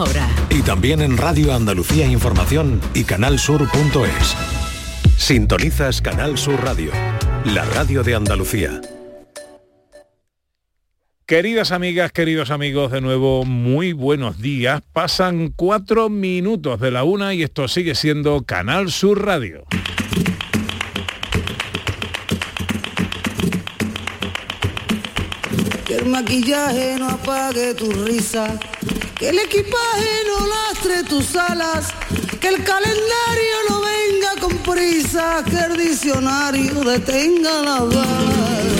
Ahora. Y también en Radio Andalucía Información y canalsur.es. Sintonizas Canal Sur Radio, la radio de Andalucía. Queridas amigas, queridos amigos, de nuevo, muy buenos días. Pasan 4 minutos de la 1 y esto sigue siendo Canal Sur Radio. Que el maquillaje no apague tu risa, que el equipaje no lastre tus alas, que el calendario no venga con prisa, que el diccionario detenga las balas.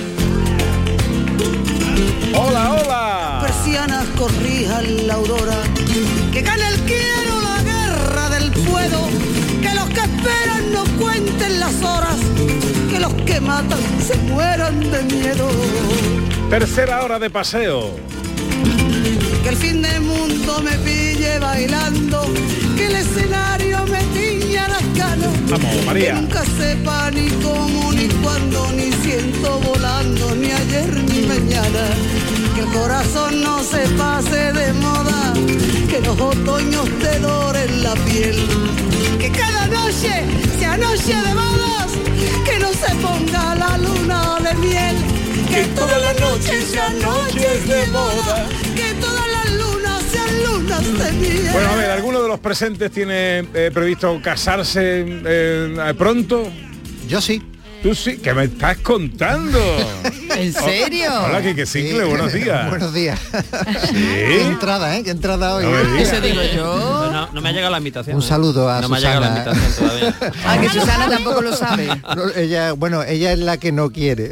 ¡Hola, hola! Persianas corrijan la aurora, que gane el quiero la guerra del puedo, que los que esperan no cuenten las horas, que los que matan se mueran de miedo. Tercera hora de paseo. Que el fin del mundo me pille bailando, que el escenario me tiña las canas. Vamos, María. Que nunca sepa ni cómo, ni cuándo, ni siento volando, ni ayer ni mañana. Que el corazón no se pase de moda, que los otoños te doren la piel. Que cada noche sea noche de bodas, que no se ponga la luna de miel. Que todas las noches sean noches de boda, que todas las lunas sean lunas de miel. Bueno, a ver, ¿alguno de los presentes tiene previsto casarse pronto? Yo sí. Tú sí, ¿qué me estás contando? ¿En serio? Hola, que Cicle, sí. Buenos días. Buenos días. ¿Sí? Qué entrada, qué entrada hoy. Eso digo yo. No me ha llegado la invitación. Un saludo a no Susana. No me ha llegado la invitación todavía. Ah, que Susana tampoco lo sabe. No, ella es la que no quiere.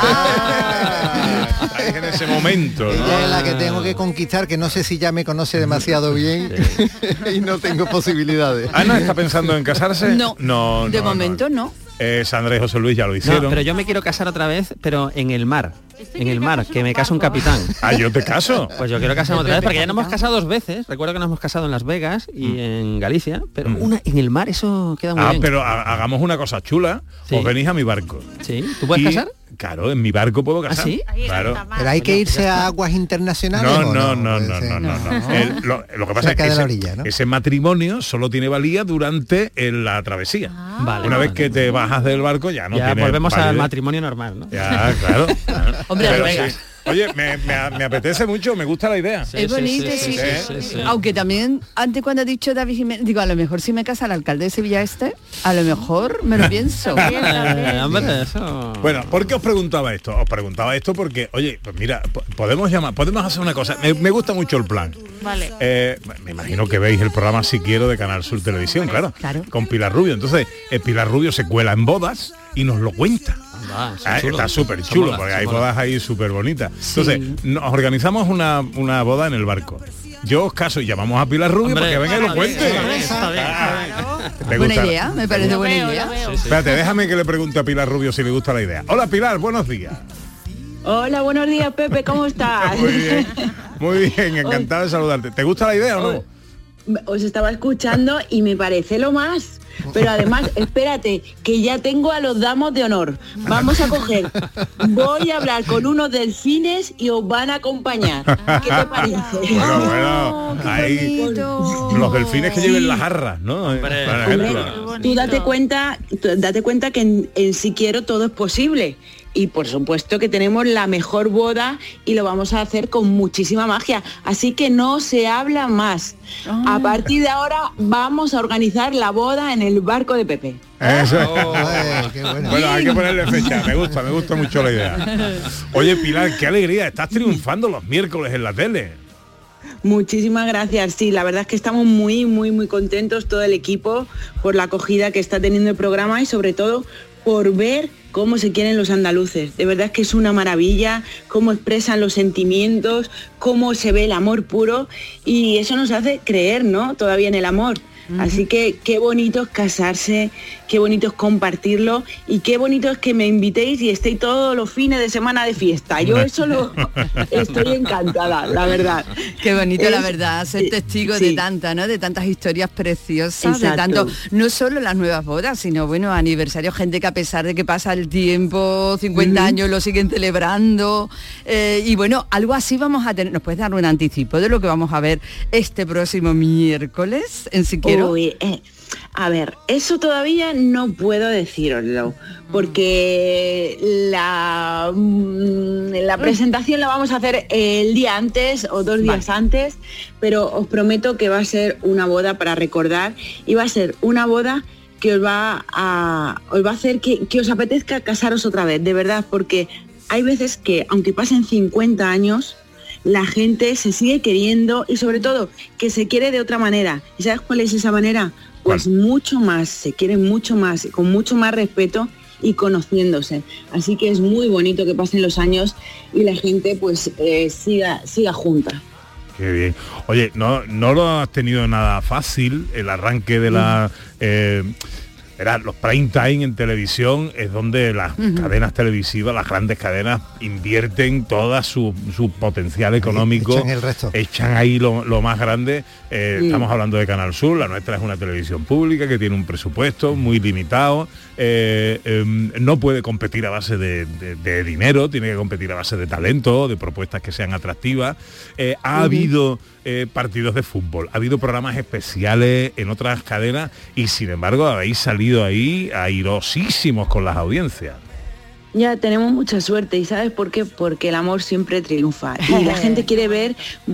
Estáis en ese momento, ¿no? Ella es la que tengo que conquistar, que no sé si ya me conoce demasiado bien y no tengo posibilidades. ¿Ana está pensando en casarse? No. De momento no. Sandra y José Luis ya lo hicieron. No, pero yo me quiero casar otra vez, pero en el mar. En el mar, que me casa un capitán. Ah, yo te caso. Pues yo quiero casarme otra vez, porque ya nos hemos casado 2 veces. Recuerdo que nos hemos casado en Las Vegas y en Galicia, pero una en el mar, eso queda muy bien. Pero hagamos una cosa chula. Sí. Os venís a mi barco. Sí, ¿tú puedes casar? Claro, en mi barco puedo casar. ¿Ah, sí? Claro. Pero hay que irse a aguas internacionales. No. Lo que pasa es que ese matrimonio solo tiene valía durante la travesía. Vale. Una vez que te bajas del barco ya no tiene volvemos validez. al matrimonio normal, ¿no? Ya, claro. Hombre, Pero Las Vegas. sí. Oye, me apetece mucho, me gusta la idea. Sí, Es bonito, sí. Aunque también, antes cuando ha dicho David Jiménez, digo, a lo mejor si me casa el alcalde de Sevilla a lo mejor me lo pienso. Hombre, eso... Bueno, ¿por qué os preguntaba esto? Os preguntaba esto porque, oye, pues mira, podemos hacer una cosa. Me gusta mucho el plan. Vale. Me imagino que veis el programa Si Quiero de Canal Sur Televisión, claro. Con Pilar Rubio. Entonces, Pilar Rubio se cuela en bodas y nos lo cuenta. Está súper chulo, porque hay bodas ahí súper bonitas. Entonces, nos organizamos una boda en el barco. Yo os caso y llamamos a Pilar Rubio para que venga y lo cuente. Buena idea, me parece buena idea. Espérate, déjame que le pregunte a Pilar Rubio si le gusta la idea. Hola Pilar, buenos días. Hola, buenos días, Pepe, ¿cómo estás? Muy bien, encantado de saludarte. ¿Te gusta la idea o no? Os estaba escuchando y me parece lo más. Pero además, espérate, que ya tengo a los damos de honor. Vamos a coger. Voy a hablar con unos delfines y os van a acompañar. ¿Qué te parece? Bueno, ahí los delfines que lleven las jarras, ¿no? Por ejemplo. Tú date cuenta que en Si Quiero todo es posible. Y por supuesto que tenemos la mejor boda y lo vamos a hacer con muchísima magia. Así que no se habla más. A partir de ahora vamos a organizar la boda en el barco de Pepe. Eso. Qué bueno. Bueno, hay que ponerle fecha. Me gusta mucho la idea. Oye, Pilar, qué alegría. Estás triunfando los miércoles en la tele. Muchísimas gracias. Sí, la verdad es que estamos muy, muy, muy contentos todo el equipo por la acogida que está teniendo el programa y sobre todo por ver cómo se quieren los andaluces. De verdad es que es una maravilla, cómo expresan los sentimientos, cómo se ve el amor puro y eso nos hace creer, ¿no? Todavía en el amor. Así que qué bonito es casarse, qué bonito es compartirlo y qué bonito es que me invitéis y estéis todos los fines de semana de fiesta. Yo eso lo estoy encantada, la verdad. Qué bonito, la verdad, ser testigo de tanta, ¿no? De tantas historias preciosas, de tanto, no solo las nuevas bodas, sino bueno, aniversarios, gente que a pesar de que pasa el tiempo, 50 años, lo siguen celebrando. Y bueno, algo así vamos a tener. ¿Nos puedes dar un anticipo de lo que vamos a ver este próximo miércoles en Siquero? Uy, a ver, eso todavía no puedo decíroslo, porque la presentación la vamos a hacer el día antes o 2 días antes, pero os prometo que va a ser una boda para recordar y va a ser una boda que os va a hacer que os apetezca casaros otra vez, de verdad, porque hay veces que, aunque pasen 50 años, la gente se sigue queriendo y sobre todo que se quiere de otra manera. ¿Y sabes cuál es esa manera? Pues mucho más, se quieren mucho más, con mucho más respeto y conociéndose. Así que es muy bonito que pasen los años y la gente pues siga junta. Qué bien. Oye, no lo has tenido nada fácil, el arranque de la... los prime time en televisión es donde las cadenas televisivas, las grandes cadenas, invierten toda su potencial económico, echan ahí lo más grande. Estamos hablando de Canal Sur, la nuestra es una televisión pública que tiene un presupuesto muy limitado, no puede competir a base de dinero, tiene que competir a base de talento, de propuestas que sean atractivas. Ha habido partidos de fútbol, ha habido programas especiales en otras cadenas y sin embargo habéis salido ahí airosísimos con las audiencias. Ya tenemos mucha suerte, ¿y sabes por qué? Porque el amor siempre triunfa y la gente quiere ver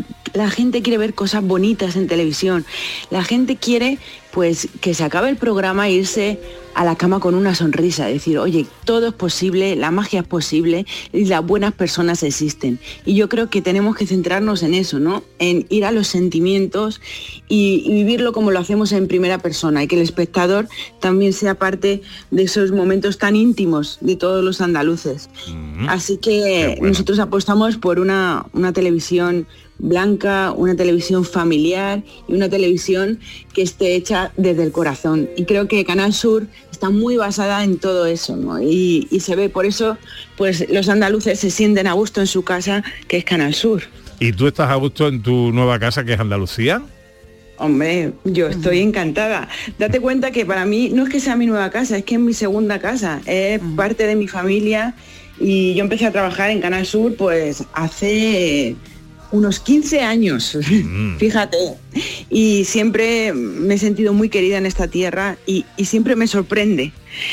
cosas bonitas en televisión. La gente quiere pues que se acabe el programa e irse a la cama con una sonrisa, decir, oye, todo es posible, la magia es posible y las buenas personas existen. Y yo creo que tenemos que centrarnos en eso, ¿no? En ir a los sentimientos y vivirlo como lo hacemos en primera persona y que el espectador también sea parte de esos momentos tan íntimos de todos los andaluces. Así que nosotros apostamos por una televisión blanca, una televisión familiar y una televisión que esté hecha desde el corazón. Y creo que Canal Sur está muy basada en todo eso, ¿no? Y se ve, por eso pues los andaluces se sienten a gusto en su casa, que es Canal Sur. ¿Y tú estás a gusto en tu nueva casa, que es Andalucía? Hombre, yo estoy encantada. Date cuenta que para mí no es que sea mi nueva casa, es que es mi segunda casa, es parte de mi familia y yo empecé a trabajar en Canal Sur pues hace unos 15 años, fíjate, y siempre me he sentido muy querida en esta tierra y siempre me sorprende.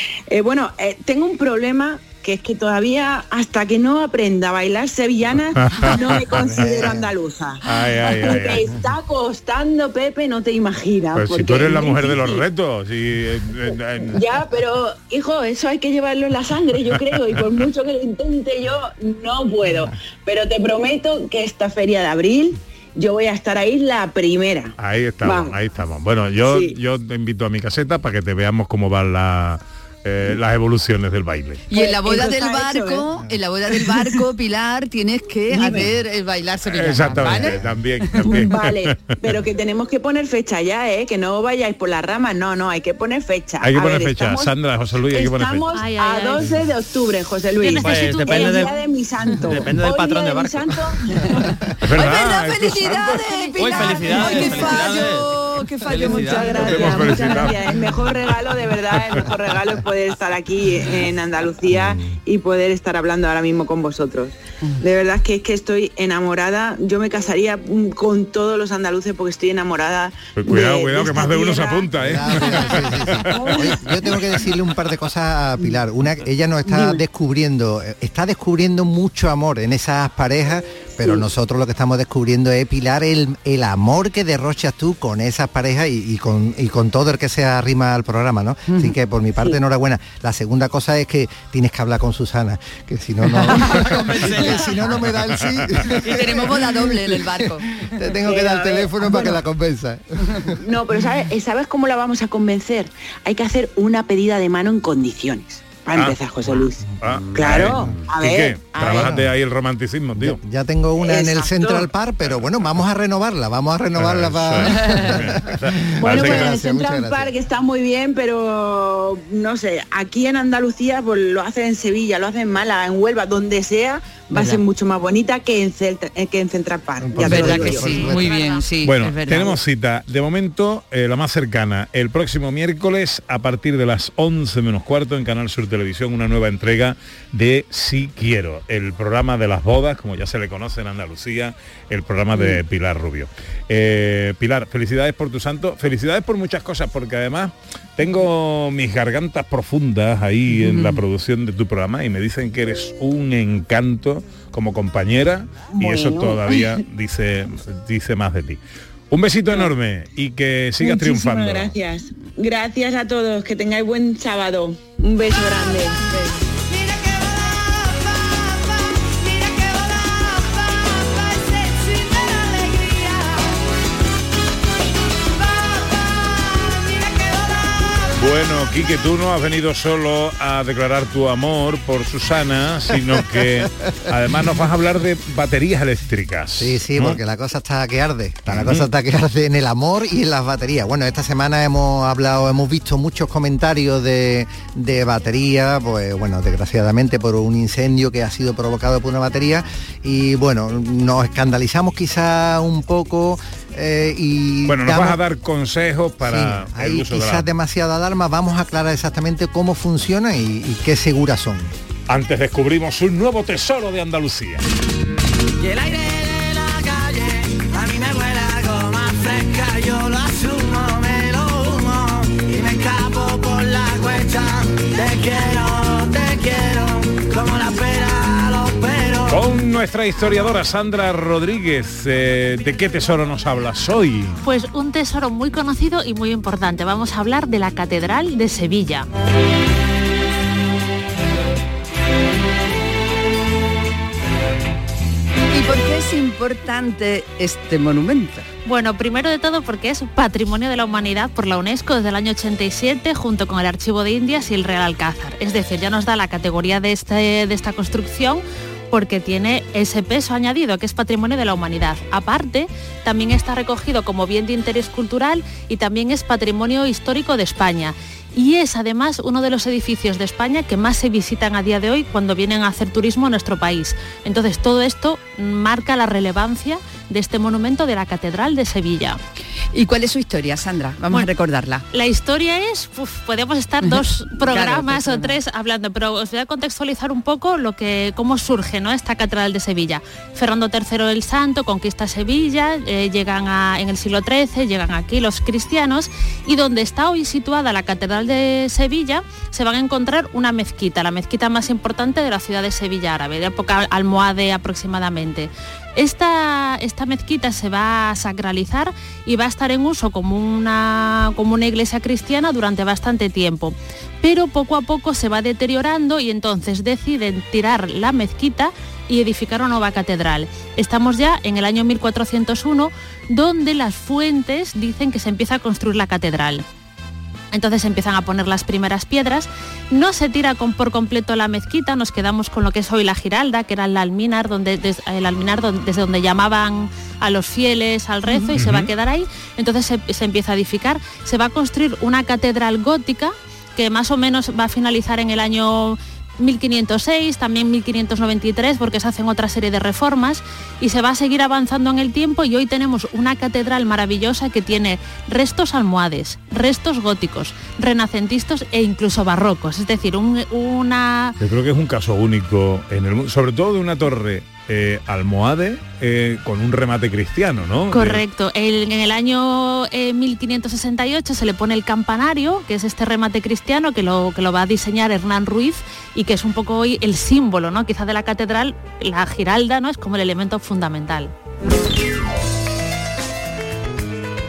Tengo un problema, que es que todavía, hasta que no aprenda a bailar sevillanas, no me considero andaluza. Me está costando, Pepe, no te imaginas. Pues si tú eres la mujer de los retos. Ya, pero, hijo, eso hay que llevarlo en la sangre, yo creo, y por mucho que lo intente yo, no puedo. Pero te prometo que esta feria de abril yo voy a estar ahí la primera. Ahí estamos. Bueno, yo te invito a mi caseta para que te veamos cómo van las evoluciones del baile. Y en la boda del barco, en la boda del barco, Pilar, tienes que hacer bailar sevillana. Exactamente, ¿vale? también. Vale, pero que tenemos que poner fecha ya, que no vayáis por las ramas, no, hay que poner fecha. Hay que poner fecha, Sandra, José Luis, hay que poner fecha. Estamos a 12 de octubre, José Luis. Pues depende el día de mi santo. Depende del patrón de barco. Es verdad, felicidades, Pilar. Felicidades. Qué fallo, muchas gracias. El mejor regalo, de verdad, el mejor regalo es poder estar aquí en Andalucía y poder estar hablando ahora mismo con vosotros. De verdad que es que estoy enamorada. Yo me casaría con todos los andaluces porque estoy enamorada. Pues cuidado, que más de uno se apunta, ¿eh? Oye, yo tengo que decirle un par de cosas a Pilar. Una, ella nos está descubriendo mucho amor en esas parejas, pero nosotros lo que estamos descubriendo es, Pilar, el amor que derrochas tú con esas parejas y con todo el que se arrima al programa, ¿no? Así que por mi parte, enhorabuena. La segunda cosa es que tienes que hablar con Susana, que si no no me da el sí. Y tenemos boda doble en el barco. Te tengo que dar el teléfono para que la convenza. No, pero ¿sabes cómo la vamos a convencer? Hay que hacer una pedida de mano en condiciones. Para empezar, José Luis. Claro, a ver. Trabájate ahí el romanticismo, tío. Ya tengo una en el Central Park, pero bueno, vamos a renovarla para... Bueno, pues en el Central Park está muy bien, pero no sé, aquí en Andalucía pues lo hacen en Sevilla, lo hacen en Málaga, en Huelva, donde sea, va a ser mucho más bonita que en Central Park. Ya verdad que sí, muy bien, sí. Bueno, tenemos cita, de momento, la más cercana, el próximo miércoles a partir de las 11 menos cuarto en Canal Sur Televisión, una nueva entrega de Sí Quiero, el programa de las bodas, como ya se le conoce en Andalucía, el programa de Pilar Rubio. Pilar, felicidades por tu santo, felicidades por muchas cosas, porque además tengo mis gargantas profundas ahí en la producción de tu programa y me dicen que eres un encanto como compañera y eso todavía dice más de ti. Un besito enorme y que sigas triunfando. Gracias a todos, que tengáis buen sábado. Un beso grande. Bueno, Quique, tú no has venido solo a declarar tu amor por Susana, sino que además nos vas a hablar de baterías eléctricas. Sí, ¿no? Porque la cosa está que arde. La cosa está que arde en el amor y en las baterías. Bueno, esta semana hemos visto muchos comentarios de batería, pues bueno, desgraciadamente por un incendio que ha sido provocado por una batería. Y bueno, nos escandalizamos quizá un poco. Bueno, nos vas a dar consejos para el uso de la... quizás demasiada alarma, vamos a aclarar exactamente cómo funciona y qué seguras son. Antes descubrimos un nuevo tesoro de Andalucía. Y el aire de la calle a mí me huele algo más fresca, yo lo asumo, me lo humo y me escapo por la cuesta. Te quiero, como la pera, los peros. Con nuestra historiadora Sandra Rodríguez, ¿de qué tesoro nos hablas hoy? Pues un tesoro muy conocido y muy importante. Vamos a hablar de la Catedral de Sevilla. ¿Y por qué es importante este monumento? Bueno, primero de todo porque es Patrimonio de la Humanidad por la UNESCO desde el año 87, junto con el Archivo de Indias y el Real Alcázar. Es decir, ya nos da la categoría de esta construcción porque tiene ese peso añadido, que es Patrimonio de la Humanidad. Aparte, también está recogido como bien de interés cultural y también es Patrimonio Histórico de España. Y es además uno de los edificios de España que más se visitan a día de hoy cuando vienen a hacer turismo a nuestro país. Entonces todo esto marca la relevancia de este monumento de la Catedral de Sevilla. ¿Y cuál es su historia, Sandra? Vamos a recordarla. La historia es, podemos estar 2 programas o 3 hablando, pero os voy a contextualizar un poco cómo surge, ¿no?, esta Catedral de Sevilla. Fernando III el Santo conquista Sevilla, llegan en el siglo XIII, llegan aquí los cristianos y donde está hoy situada la Catedral de Sevilla se van a encontrar una mezquita, la mezquita más importante de la ciudad de Sevilla árabe, de época almohade aproximadamente. Esta mezquita se va a sacralizar y va a estar en uso como una iglesia cristiana durante bastante tiempo, pero poco a poco se va deteriorando y entonces deciden tirar la mezquita y edificar una nueva catedral. Estamos ya en el año 1401, donde las fuentes dicen que se empieza a construir la catedral. Entonces se empiezan a poner las primeras piedras, no se tira por completo la mezquita, nos quedamos con lo que es hoy la Giralda, que era el alminar, desde donde llamaban a los fieles al rezo y se va a quedar ahí. Entonces se empieza a edificar, se va a construir una catedral gótica que más o menos va a finalizar en el año 1506, también 1593, porque se hacen otra serie de reformas y se va a seguir avanzando en el tiempo y hoy tenemos una catedral maravillosa que tiene restos almohades, restos góticos, renacentistas e incluso barrocos, es decir, una... Yo creo que es un caso único en el mundo, sobre todo de una torre almohade con un remate cristiano, ¿no? Correcto. En el año 1568 se le pone el campanario, que es este remate cristiano que lo va a diseñar Hernán Ruiz y que es un poco hoy el símbolo, ¿no?, quizá de la catedral. La Giralda, ¿no?, es como el elemento fundamental.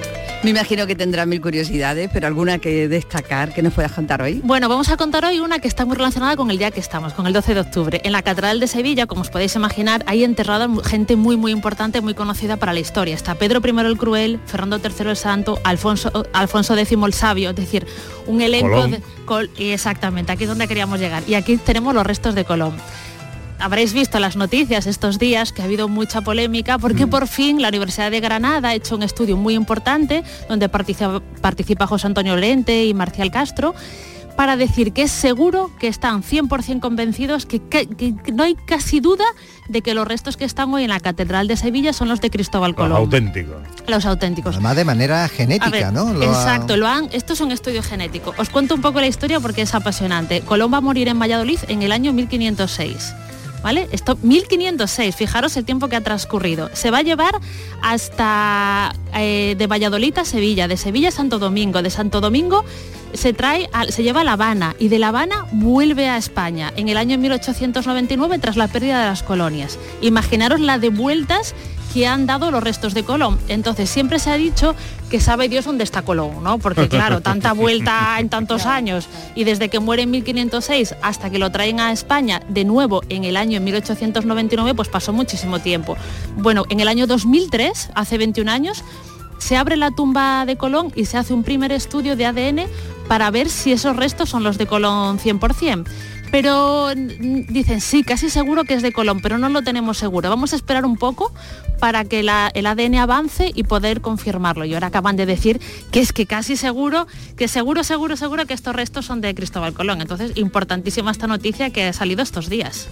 Me imagino que tendrá mil curiosidades, pero alguna que destacar, que nos puedas contar hoy. Bueno, vamos a contar hoy una que está muy relacionada con el día que estamos, con el 12 de octubre. En la Catedral de Sevilla, como os podéis imaginar, hay enterrada gente muy, muy importante, muy conocida para la historia. Está Pedro I el Cruel, Fernando III el Santo, Alfonso X el Sabio, es decir, un elenco y exactamente, aquí es donde queríamos llegar. Y aquí tenemos los restos de Colón. Habréis visto las noticias estos días que ha habido mucha polémica porque por fin la Universidad de Granada ha hecho un estudio muy importante donde participa José Antonio Lorente y Marcial Castro para decir que es seguro, que están 100% convencidos, que no hay casi duda de que los restos que están hoy en la Catedral de Sevilla son los de Cristóbal Colón. Los auténticos. Además de manera genética, ¿no? Exacto, esto es un estudio genético. Os cuento un poco la historia porque es apasionante. Colón va a morir en Valladolid en el año 1506. ¿Vale? Esto, 1506, fijaros el tiempo que ha transcurrido. Se va a llevar hasta de Valladolid a Sevilla, de Sevilla a Santo Domingo, de Santo Domingo se lleva a La Habana y de La Habana vuelve a España en el año 1899 tras la pérdida de las colonias. Imaginaros la de vueltas que han dado los restos de Colón. Entonces siempre se ha dicho que sabe Dios dónde está Colón, ¿no? Porque claro, tanta vuelta en tantos años y desde que muere en 1506 hasta que lo traen a España de nuevo en el año 1899, pues pasó muchísimo tiempo. Bueno, en el año 2003, hace 21 años, se abre la tumba de Colón y se hace un primer estudio de ADN para ver si esos restos son los de Colón 100%. Pero dicen, sí, casi seguro que es de Colón, pero no lo tenemos seguro. Vamos a esperar un poco para que el ADN avance y poder confirmarlo. Y ahora acaban de decir que es que casi seguro, que seguro que estos restos son de Cristóbal Colón. Entonces, importantísima esta noticia que ha salido estos días.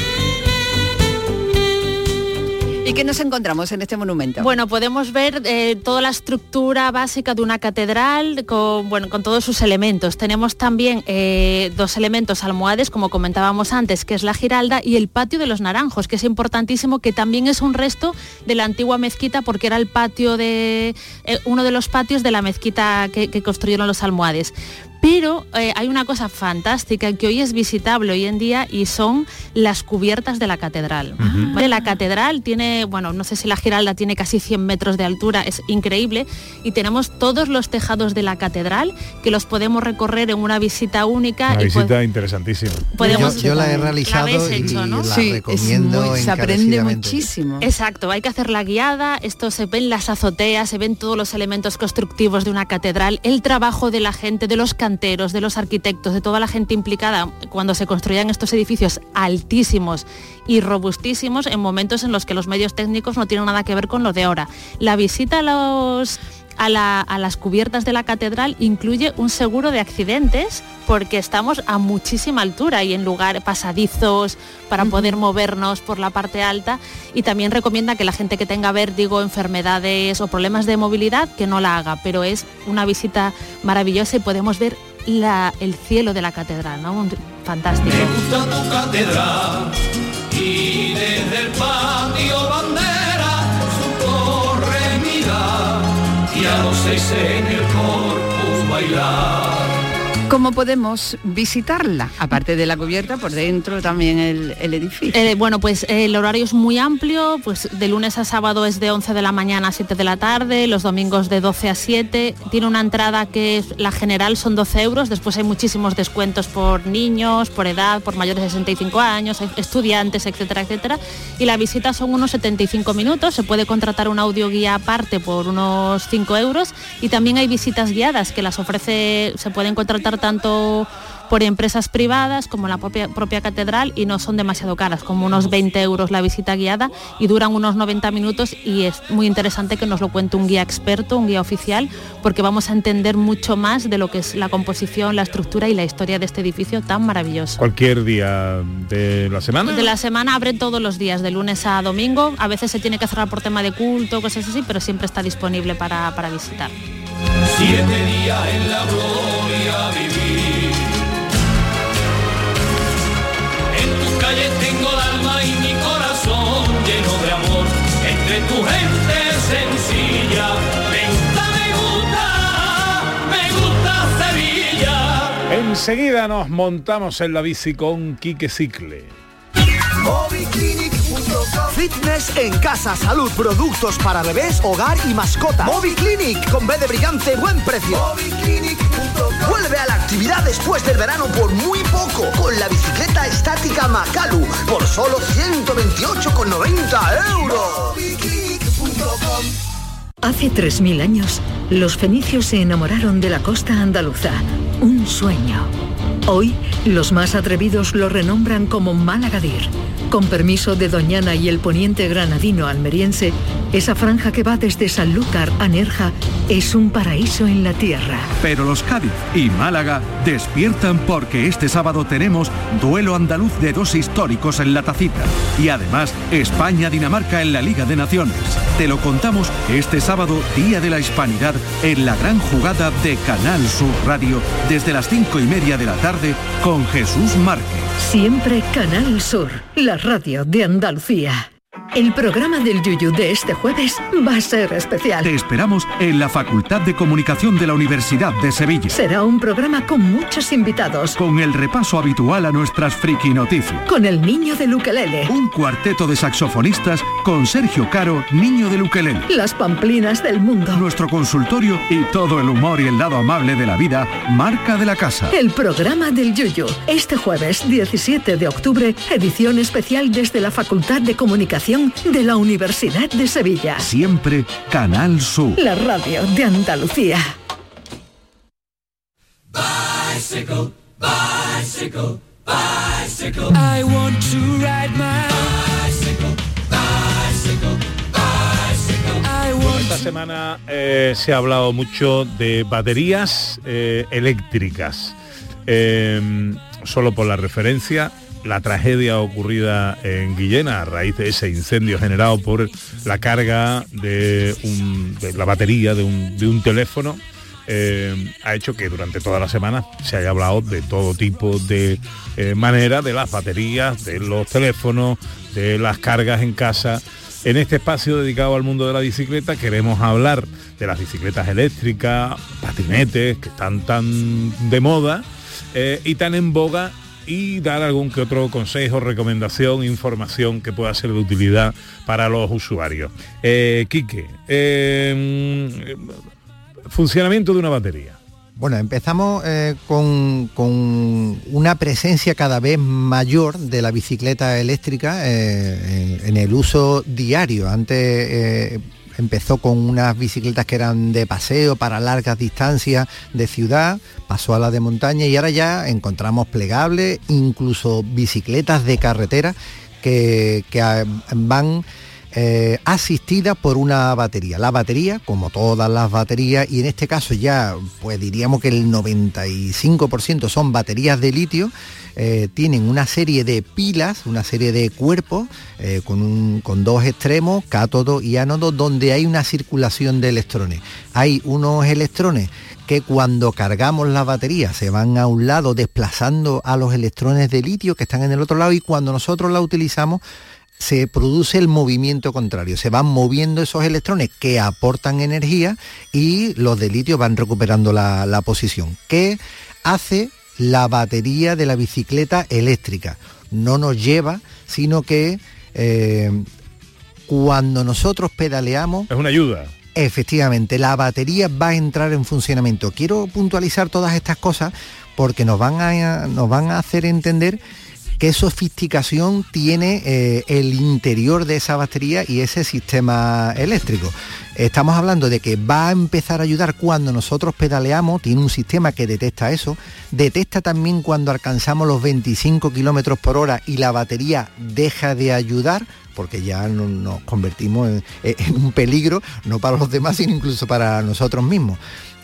¿Y qué nos encontramos en este monumento? Bueno, podemos ver toda la estructura básica de una catedral con todos sus elementos. Tenemos también dos elementos almohades, como comentábamos antes, que es la Giralda y el patio de los Naranjos, que es importantísimo, que también es un resto de la antigua mezquita porque era el patio de uno de los patios de la mezquita que construyeron los almohades. Pero hay una cosa fantástica que hoy es visitable hoy en día y son las cubiertas de la catedral. ¿Vale? La catedral tiene, no sé si la Giralda tiene casi 100 metros de altura, es increíble, y tenemos todos los tejados de la catedral que los podemos recorrer en una visita única. Una visita interesantísima. Yo la he realizado ¿no? La recomiendo. Se aprende muchísimo. Exacto, hay que hacer la guiada, esto se ven las azoteas, se ven todos los elementos constructivos de una catedral, el trabajo de la gente, de los de los arquitectos, de toda la gente implicada cuando se construían estos edificios altísimos y robustísimos en momentos en los que los medios técnicos no tienen nada que ver con lo de ahora. La visita a las cubiertas de la catedral incluye un seguro de accidentes porque estamos a muchísima altura y en lugares pasadizos para poder movernos por la parte alta, y también recomienda que la gente que tenga vértigo, enfermedades o problemas de movilidad que no la haga, pero es una visita maravillosa y podemos ver el cielo de la catedral, ¿no? Fantástico. Me gusta tu catedral y desde el patio bandera su torre mirar y a los 6 en el corpus bailar. ¿Cómo podemos visitarla? Aparte de la cubierta, por dentro también el edificio. Pues el horario es muy amplio, pues de lunes a sábado es de 11 de la mañana a 7 de la tarde, los domingos de 12 a 7, tiene una entrada que es la general, son 12 euros, después hay muchísimos descuentos por niños, por edad, por mayores de 65 años, estudiantes, etcétera, etcétera, y la visita son unos 75 minutos, se puede contratar un audioguía aparte por unos 5 euros, y también hay visitas guiadas que las ofrece, se pueden contratar tanto por empresas privadas como la propia catedral y no son demasiado caras, como unos 20 euros la visita guiada y duran unos 90 minutos y es muy interesante que nos lo cuente un guía experto, un guía oficial, porque vamos a entender mucho más de lo que es la composición, la estructura y la historia de este edificio tan maravilloso. ¿Cualquier día de la semana? De la semana abren todos los días, de lunes a domingo, a veces se tiene que cerrar por tema de culto, cosas así, pero siempre está disponible para visitar. 7 días en la gloria vivir. En tus calles tengo el alma y mi corazón lleno de amor. Entre tu gente sencilla, me gusta Sevilla. Enseguida nos montamos en la bici con Quique Cicle. Bobby Clinic, un Fitness en casa, salud, productos para bebés, hogar y mascota. Moviclinic, con B de brillante, buen precio. Moviclinic.com. Vuelve a la actividad después del verano por muy poco, con la bicicleta estática Makalu, por solo 128,90 euros. Moviclinic.com. Hace 3000 años, los fenicios se enamoraron de la costa andaluza, un sueño. Hoy, los más atrevidos lo renombran como Malagadir. Con permiso de Doñana y el poniente granadino almeriense, esa franja que va desde Sanlúcar a Nerja es un paraíso en la tierra. Pero los Cádiz y Málaga despiertan porque este sábado tenemos duelo andaluz de dos históricos en la tacita. Y además, España-Dinamarca en la Liga de Naciones. Te lo contamos este sábado, Día de la Hispanidad, en la gran jugada de Canal Sur Radio, desde las 5:30 de la tarde, con Jesús Márquez. Siempre Canal Sur, la radio de Andalucía. El programa del Yuyu de este jueves va a ser especial. Te esperamos en la Facultad de Comunicación de la Universidad de Sevilla. Será un programa con muchos invitados. Con el repaso habitual a nuestras friki noticias. Con el niño del ukelele. Un cuarteto de saxofonistas con Sergio Caro, niño del ukelele. Las pamplinas del mundo. Nuestro consultorio y todo el humor y el lado amable de la vida, marca de la casa. El programa del Yuyu. Este jueves 17 de octubre, edición especial desde la Facultad de Comunicación de la Universidad de Sevilla. Siempre Canal Sur. La radio de Andalucía. Bicycle, bicycle, bicycle. I want to ride my bicycle, bicycle, bicycle. Esta semana se ha hablado mucho de baterías eléctricas. Solo por la referencia, la tragedia ocurrida en Guillena a raíz de ese incendio generado por la carga de la batería de un teléfono ha hecho que durante toda la semana se haya hablado de todo tipo de manera de las baterías, de los teléfonos, de las cargas en casa. En este espacio dedicado al mundo de la bicicleta queremos hablar de las bicicletas eléctricas, patinetes que están tan de moda y tan en boga, y dar algún que otro consejo, recomendación, información que pueda ser de utilidad para los usuarios. Quique, funcionamiento de una batería. Bueno, empezamos con una presencia cada vez mayor de la bicicleta eléctrica en el uso diario. Antes empezó con unas bicicletas que eran de paseo para largas distancias de ciudad, pasó a la de montaña y ahora ya encontramos plegables, incluso bicicletas de carretera que van asistida por una batería. La batería, como todas las baterías, y en este caso ya pues diríamos que el 95% son baterías de litio, tienen una serie de pilas, una serie de cuerpos con dos extremos, cátodo y ánodo, donde hay una circulación de electrones. Hay unos electrones que cuando cargamos la batería se van a un lado desplazando a los electrones de litio que están en el otro lado, y cuando nosotros la utilizamos se produce el movimiento contrario, se van moviendo esos electrones que aportan energía y los de litio van recuperando la posición. ¿Qué hace la batería de la bicicleta eléctrica? No nos lleva, sino que cuando nosotros pedaleamos... Es una ayuda. Efectivamente, la batería va a entrar en funcionamiento. Quiero puntualizar todas estas cosas porque nos van a hacer entender qué sofisticación tiene el interior de esa batería y ese sistema eléctrico. Estamos hablando de que va a empezar a ayudar cuando nosotros pedaleamos, tiene un sistema que detecta eso, detecta también cuando alcanzamos los 25 km por hora y la batería deja de ayudar, porque ya nos convertimos en un peligro, no para los demás, sino incluso para nosotros mismos.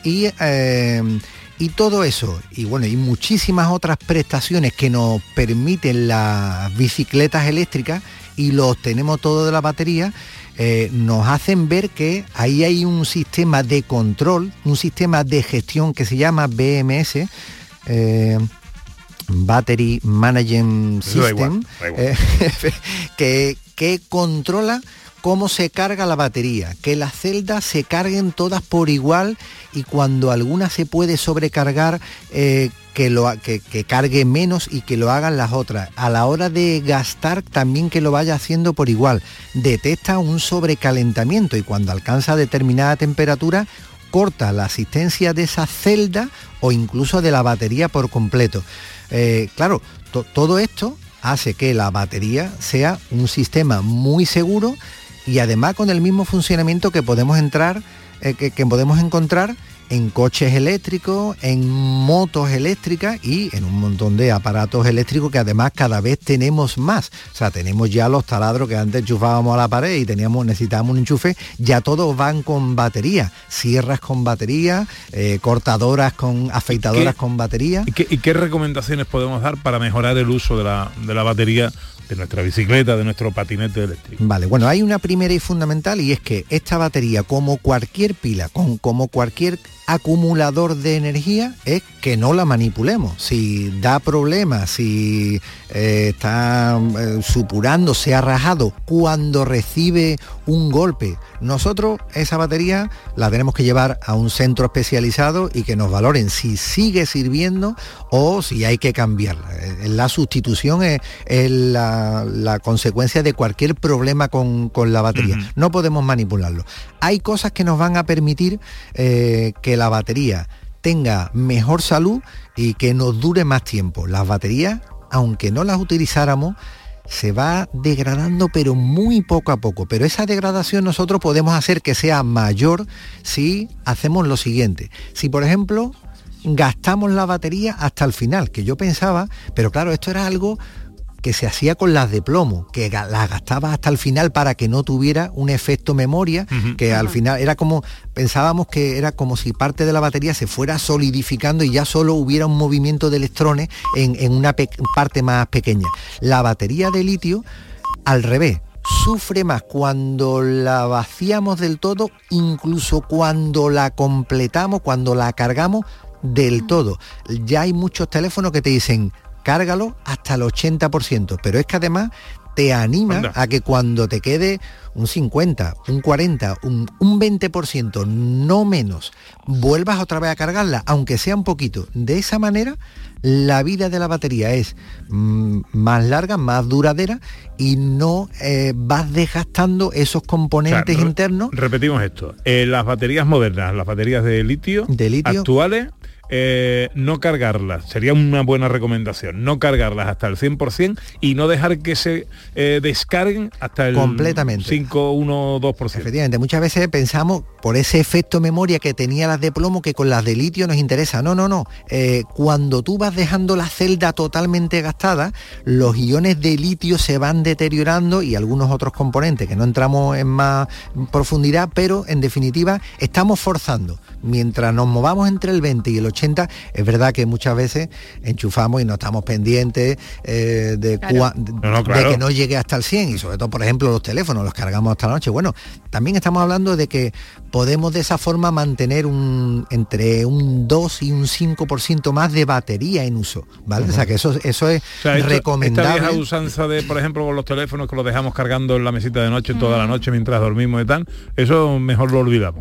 Y todo eso, y bueno, y muchísimas otras prestaciones que nos permiten las bicicletas eléctricas, y lo obtenemos todo de la batería, nos hacen ver que ahí hay un sistema de control, un sistema de gestión que se llama BMS, Battery Management System, da igual. que controla cómo se carga la batería, que las celdas se carguen todas por igual y cuando alguna se puede sobrecargar, que cargue menos y que lo hagan las otras. A la hora de gastar también que lo vaya haciendo por igual. Detecta un sobrecalentamiento y cuando alcanza determinada temperatura corta la asistencia de esa celda o incluso de la batería por completo. Claro, todo esto hace que la batería sea un sistema muy seguro y además con el mismo funcionamiento que podemos encontrar en coches eléctricos, en motos eléctricas y en un montón de aparatos eléctricos que además cada vez tenemos más. O sea, tenemos ya los taladros que antes enchufábamos a la pared y necesitábamos un enchufe, ya todos van con batería, sierras con batería, cortadoras con afeitadoras con batería. ¿Y qué recomendaciones podemos dar para mejorar el uso de la batería de nuestra bicicleta, de nuestro patinete eléctrico? Vale, bueno, hay una primera y fundamental y es que esta batería, como cualquier pila, como cualquier acumulador de energía, es que no la manipulemos. Si da problemas, si está supurando, se ha rajado cuando recibe un golpe, nosotros esa batería la tenemos que llevar a un centro especializado y que nos valoren si sigue sirviendo o si hay que cambiarla. La sustitución es la consecuencia de cualquier problema con la batería. No podemos manipularlo. Hay cosas que nos van a permitir que la batería tenga mejor salud y que nos dure más tiempo. Las baterías, aunque no las utilizáramos, se va degradando pero muy poco a poco, pero esa degradación nosotros podemos hacer que sea mayor si hacemos lo siguiente. Si por ejemplo gastamos la batería hasta el final, que yo pensaba, pero claro, esto era algo que se hacía con las de plomo, que las gastaba hasta el final para que no tuviera un efecto memoria, que al final era como, pensábamos que era como si parte de la batería se fuera solidificando y ya solo hubiera un movimiento de electrones en una parte más pequeña. La batería de litio, al revés, sufre más cuando la vaciamos del todo, incluso cuando la completamos, cuando la cargamos del todo. Ya hay muchos teléfonos que te dicen cárgalo hasta el 80%, pero es que además te anima a que cuando te quede un 50, un 40, un 20%, no menos, vuelvas otra vez a cargarla, aunque sea un poquito. De esa manera, la vida de la batería es más larga, más duradera y no vas desgastando esos componentes internos. Repetimos esto, las baterías modernas, las baterías de litio actuales, no cargarlas, sería una buena recomendación, no cargarlas hasta el 100% y no dejar que se descarguen hasta el completamente 5, 1, 2%. Efectivamente, muchas veces pensamos por ese efecto memoria que tenía las de plomo que con las de litio nos interesa. No. Cuando tú vas dejando la celda totalmente gastada, los iones de litio se van deteriorando y algunos otros componentes que no entramos en más profundidad, pero en definitiva estamos forzando. Mientras nos movamos entre el 20 y el 80, es verdad que muchas veces enchufamos y no estamos pendientes de que no llegue hasta el 100 y sobre todo, por ejemplo, los teléfonos los cargamos hasta la noche. Bueno, también estamos hablando de que podemos de esa forma mantener entre un 2 y un 5% más de batería en uso, ¿vale? O sea que eso es recomendable. Esta vieja usanza de, por ejemplo, con los teléfonos que los dejamos cargando en la mesita de noche toda la noche mientras dormimos y tal, eso mejor lo olvidamos.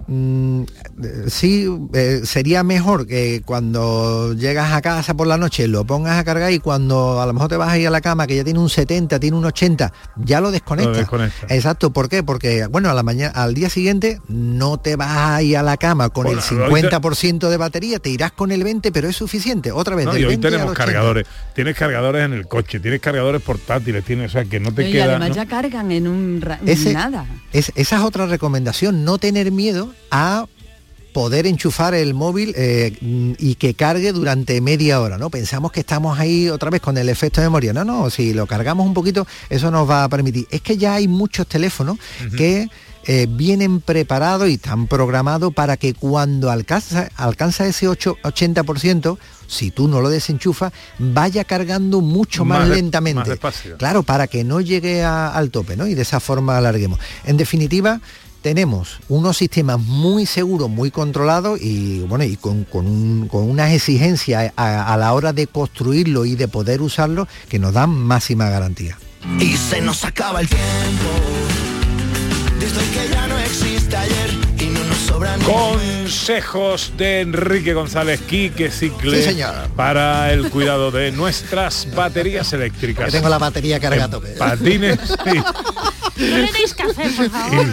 Sí, sería mejor que cuando llegas a casa por la noche lo pongas a cargar y cuando a lo mejor te vas a ir a la cama que ya tiene un 70, tiene un 80, ya lo desconectas. Exacto, ¿por qué? Porque bueno, al día siguiente no te vas a ir a la cama con el 50% de batería, te irás con el 20, pero es suficiente. Otra vez, y hoy tenemos cargadores. Tienes cargadores en el coche, tienes cargadores portátiles, o sea que no te queda. Y además ya cargan en nada. Esa es otra recomendación, no tener miedo a poder enchufar el móvil y que cargue durante media hora, ¿no? Pensamos que estamos ahí otra vez con el efecto de memoria. No, si lo cargamos un poquito, eso nos va a permitir. Es que ya hay muchos teléfonos que vienen preparados y están programados para que cuando alcanza ese 80%, si tú no lo desenchufas, vaya cargando mucho más lentamente. Más despacio. Claro, para que no llegue al tope, ¿no? Y de esa forma alarguemos. En definitiva, tenemos unos sistemas muy seguros, muy controlados y bueno, y con unas exigencias a la hora de construirlo y de poder usarlo que nos dan máxima garantía. Y se nos acaba el tiempo desde hoy que ya no existe ayer y no nos sobra ni consejos de Enrique González, Quique Cicle, sí, señor, para el cuidado de nuestras baterías eléctricas. Que tengo la batería cargada a tope. Patines No le deis café, por favor.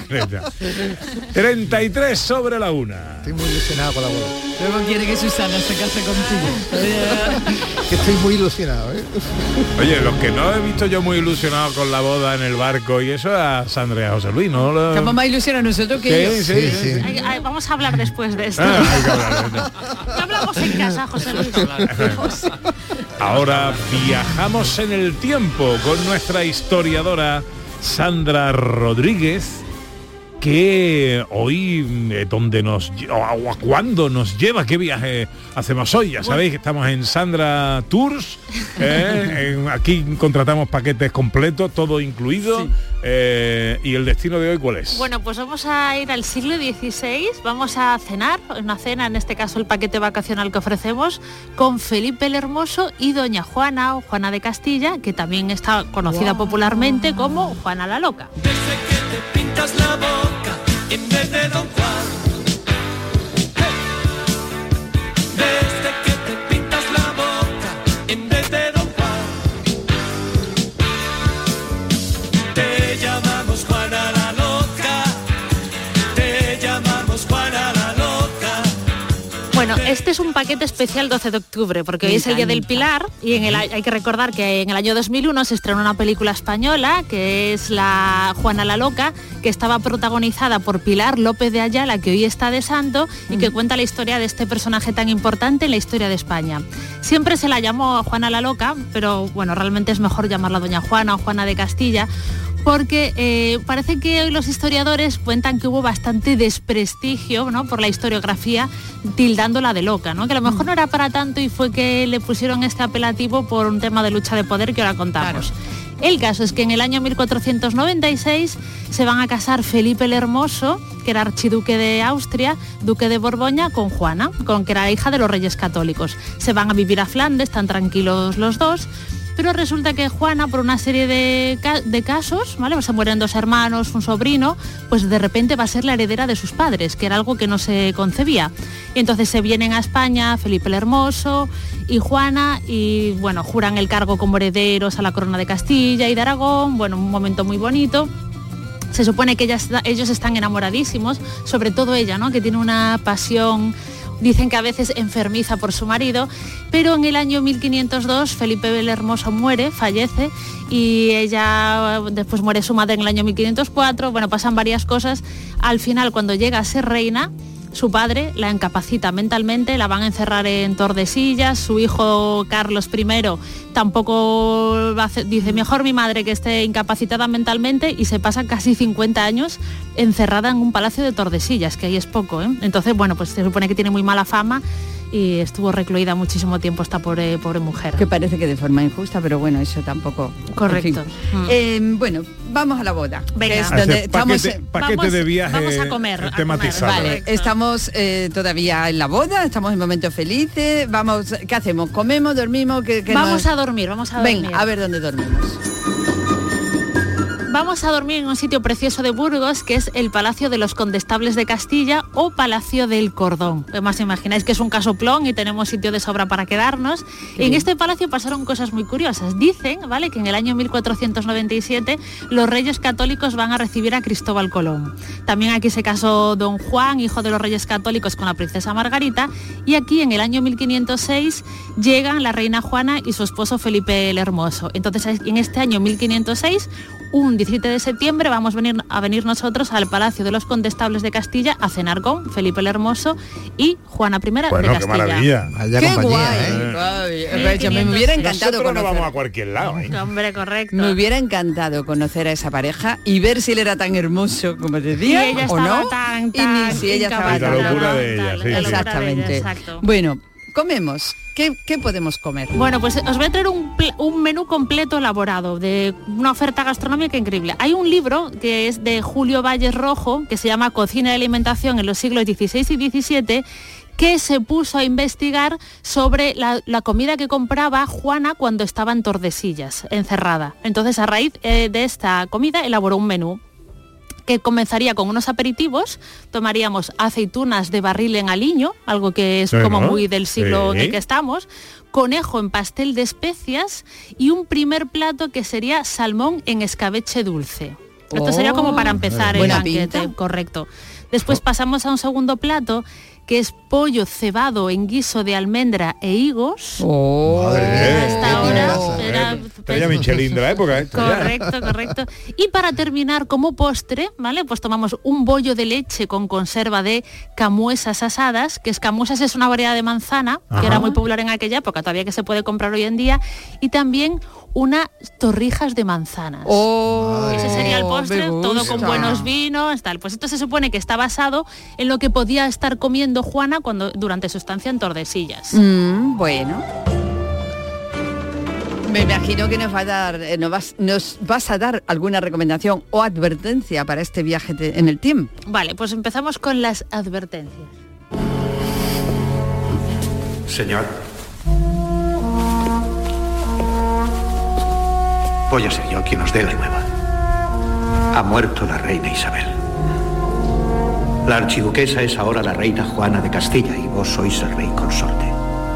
33 sobre la 1. Estoy muy ilusionado con la boda. Luego quiere que Susana se case contigo. Que estoy muy ilusionado, ¿eh? Oye, los que no he visto yo muy ilusionados con la boda en el barco y eso a Sandra y a José Luis, ¿no? Estamos más ilusionados nosotros que ellos. Sí. Vamos a hablar después de esto. Hay que hablar de esto. No hablamos en casa, José Luis. Ahora viajamos en el tiempo con nuestra historiadora Sandra Rodríguez, que hoy ¿cuándo nos lleva? ¿Qué viaje hacemos hoy? Ya sabéis que estamos en Sandra Tours, aquí contratamos paquetes completos, todo incluido, sí. ¿Y el destino de hoy cuál es? Bueno, pues vamos a ir al siglo XVI, vamos a cenar, una cena, en este caso el paquete vacacional que ofrecemos, con Felipe el Hermoso y doña Juana, o Juana de Castilla, que también está conocida popularmente como Juana la Loca. Desde que te pintas la boca en vez de Don Juan. Desde que te pintas la boca en vez de Don Juan. Te llamamos Juana la Loca. Te llamamos Juana la Loca. Bueno, este es un paquete especial 12 de octubre, porque hoy es el Día del Pilar y hay que recordar que en el año 2001 se estrenó una película española que es la Juana la Loca, que estaba protagonizada por Pilar López de Ayala, que hoy está de santo y que cuenta la historia de este personaje tan importante en la historia de España. Siempre se la llamó a Juana la Loca, pero bueno, realmente es mejor llamarla Doña Juana o Juana de Castilla, porque parece que hoy los historiadores cuentan que hubo bastante desprestigio, ¿no?, por la historiografía, tildándola de loca, ¿no?, que a lo mejor no era para tanto y fue que le pusieron este apelativo por un tema de lucha de poder que ahora contamos. Claro. El caso es que en el año 1496 se van a casar Felipe el Hermoso, que era archiduque de Austria, duque de Borgoña, con Juana, que era hija de los reyes católicos. Se van a vivir a Flandes, están tranquilos los dos. Pero resulta que Juana, por una serie de casos, ¿vale?, se mueren 2 hermanos, un sobrino, pues de repente va a ser la heredera de sus padres, que era algo que no se concebía. Y entonces se vienen a España Felipe el Hermoso y Juana y, bueno, juran el cargo como herederos a la corona de Castilla y de Aragón. Bueno, un momento muy bonito. Se supone que ellos están enamoradísimos, sobre todo ella, ¿no?, que tiene una pasión, dicen que a veces enfermiza por su marido, pero en el año 1502 Felipe el Hermoso fallece, y ella después muere su madre en el año 1504, bueno, pasan varias cosas. Al final, cuando llega a ser reina, su padre la incapacita mentalmente, la van a encerrar en Tordesillas. Su hijo Carlos I tampoco dice, mejor mi madre que esté incapacitada mentalmente, y se pasa casi 50 años encerrada en un palacio de Tordesillas, que ahí es poco, ¿eh? Entonces, bueno, pues se supone que tiene muy mala fama y estuvo recluida muchísimo tiempo esta pobre mujer. Que parece que de forma injusta, pero bueno, eso tampoco. Correcto. En fin. Bueno, vamos a la boda. Venga. Que es donde paquete de viaje. Vamos a comer. Tematizado. Vale, estamos todavía en la boda, estamos en momentos felices. Vamos, ¿qué hacemos? ¿Comemos, dormimos? Vamos a dormir. Venga, a ver dónde dormimos. Vamos a dormir en un sitio precioso de Burgos, que es el Palacio de los Condestables de Castilla o Palacio del Cordón. Además, imagináis que es un casoplón y tenemos sitio de sobra para quedarnos. En este palacio pasaron cosas muy curiosas. Dicen, ¿vale?, que en el año 1497 los reyes católicos van a recibir a Cristóbal Colón. También aquí se casó don Juan, hijo de los reyes católicos, con la princesa Margarita. Y aquí en el año 1506 llegan la reina Juana y su esposo Felipe el Hermoso. Entonces, en este año 1506, un 17 de septiembre vamos a venir nosotros al Palacio de los Condestables de Castilla a cenar con Felipe el Hermoso y Juana I de Castilla. ¡Qué maravilla! ¡Qué guay! Me hubiera encantado conocer. No vamos a cualquier lado, ¿eh? Hombre, correcto. Me hubiera encantado conocer a esa pareja y ver si él era tan hermoso como decía, ella o no. Y ni si ella estaba tan... La locura de ella, sí. Exactamente. Exacto. Bueno, comemos. ¿Qué podemos comer? Bueno, pues os voy a traer un menú completo elaborado, de una oferta gastronómica increíble. Hay un libro que es de Julio Valles Rojo, que se llama Cocina y Alimentación en los siglos XVI y XVII, que se puso a investigar sobre la comida que compraba Juana cuando estaba en Tordesillas, encerrada. Entonces, a raíz de esta comida, elaboró un menú. que comenzaría con unos aperitivos. Tomaríamos aceitunas de barril en aliño, algo que es como muy del siglo en el que estamos, conejo en pastel de especias y un primer plato que sería salmón en escabeche dulce. Esto sería como para empezar el banquete, correcto. Después pasamos a un segundo plato, que es pollo cebado en guiso de almendra e higos. Hasta ahora era Michelin de la época. Correcto. Y para terminar, como postre, ¿vale? Pues tomamos un bollo de leche con conserva de camuesas asadas, que camuesas es una variedad de manzana, que era muy popular en aquella época, todavía que se puede comprar hoy en día, y también unas torrijas de manzanas. Ese sería el postre, todo con buenos vinos, tal. Pues esto se supone que está basado en lo que podía estar comiendo Juana durante su estancia en Tordesillas. Bueno. Me imagino que nos vas a dar alguna recomendación o advertencia para este viaje en el tiempo. Vale, pues empezamos con las advertencias. Señor, voy a ser yo quien os dé la nueva. Ha muerto la reina Isabel. La archiduquesa es ahora la reina Juana de Castilla y vos sois el rey consorte.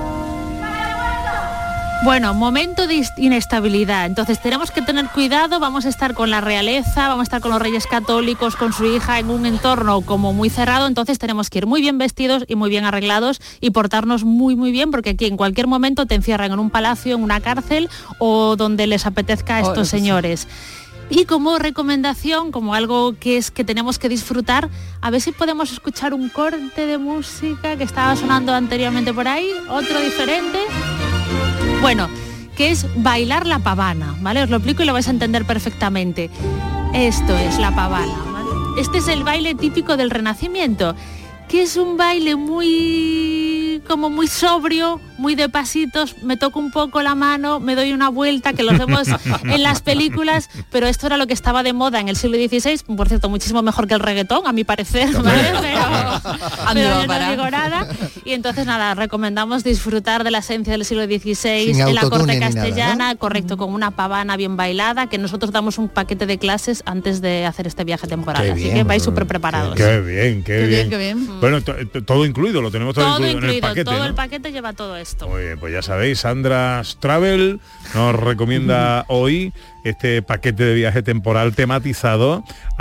Bueno, momento de inestabilidad, entonces tenemos que tener cuidado, vamos a estar con la realeza, vamos a estar con los reyes católicos, con su hija en un entorno como muy cerrado, entonces tenemos que ir muy bien vestidos y muy bien arreglados y portarnos muy bien, porque aquí en cualquier momento te encierran en un palacio, en una cárcel o donde les apetezca a estos señores. Y como recomendación, como algo que tenemos que disfrutar, a ver si podemos escuchar un corte de música que estaba sonando anteriormente por ahí, otro diferente. Bueno, que es bailar la pavana, ¿vale? Os lo explico y lo vais a entender perfectamente. Esto es la pavana, ¿vale? Este es el baile típico del Renacimiento, que es un baile muy sobrio, muy de pasitos, me toco un poco la mano, me doy una vuelta, que los vemos en las películas, pero esto era lo que estaba de moda en el siglo XVI, por cierto, muchísimo mejor que el reggaetón, a mi parecer, ¿vale? Pero yo no digo nada. Y entonces nada, recomendamos disfrutar de la esencia del siglo XVI en la corte castellana, nada, ¿no? Correcto, con una pavana bien bailada, que nosotros damos un paquete de clases antes de hacer este viaje temporal, así que vais súper preparados. Qué bien. Bueno, todo incluido, lo tenemos todo incluido en el paquete, todo, ¿no? El paquete lleva todo esto. Muy bien, pues ya sabéis, Sandra's Travel nos recomienda hoy este paquete de viaje temporal tematizado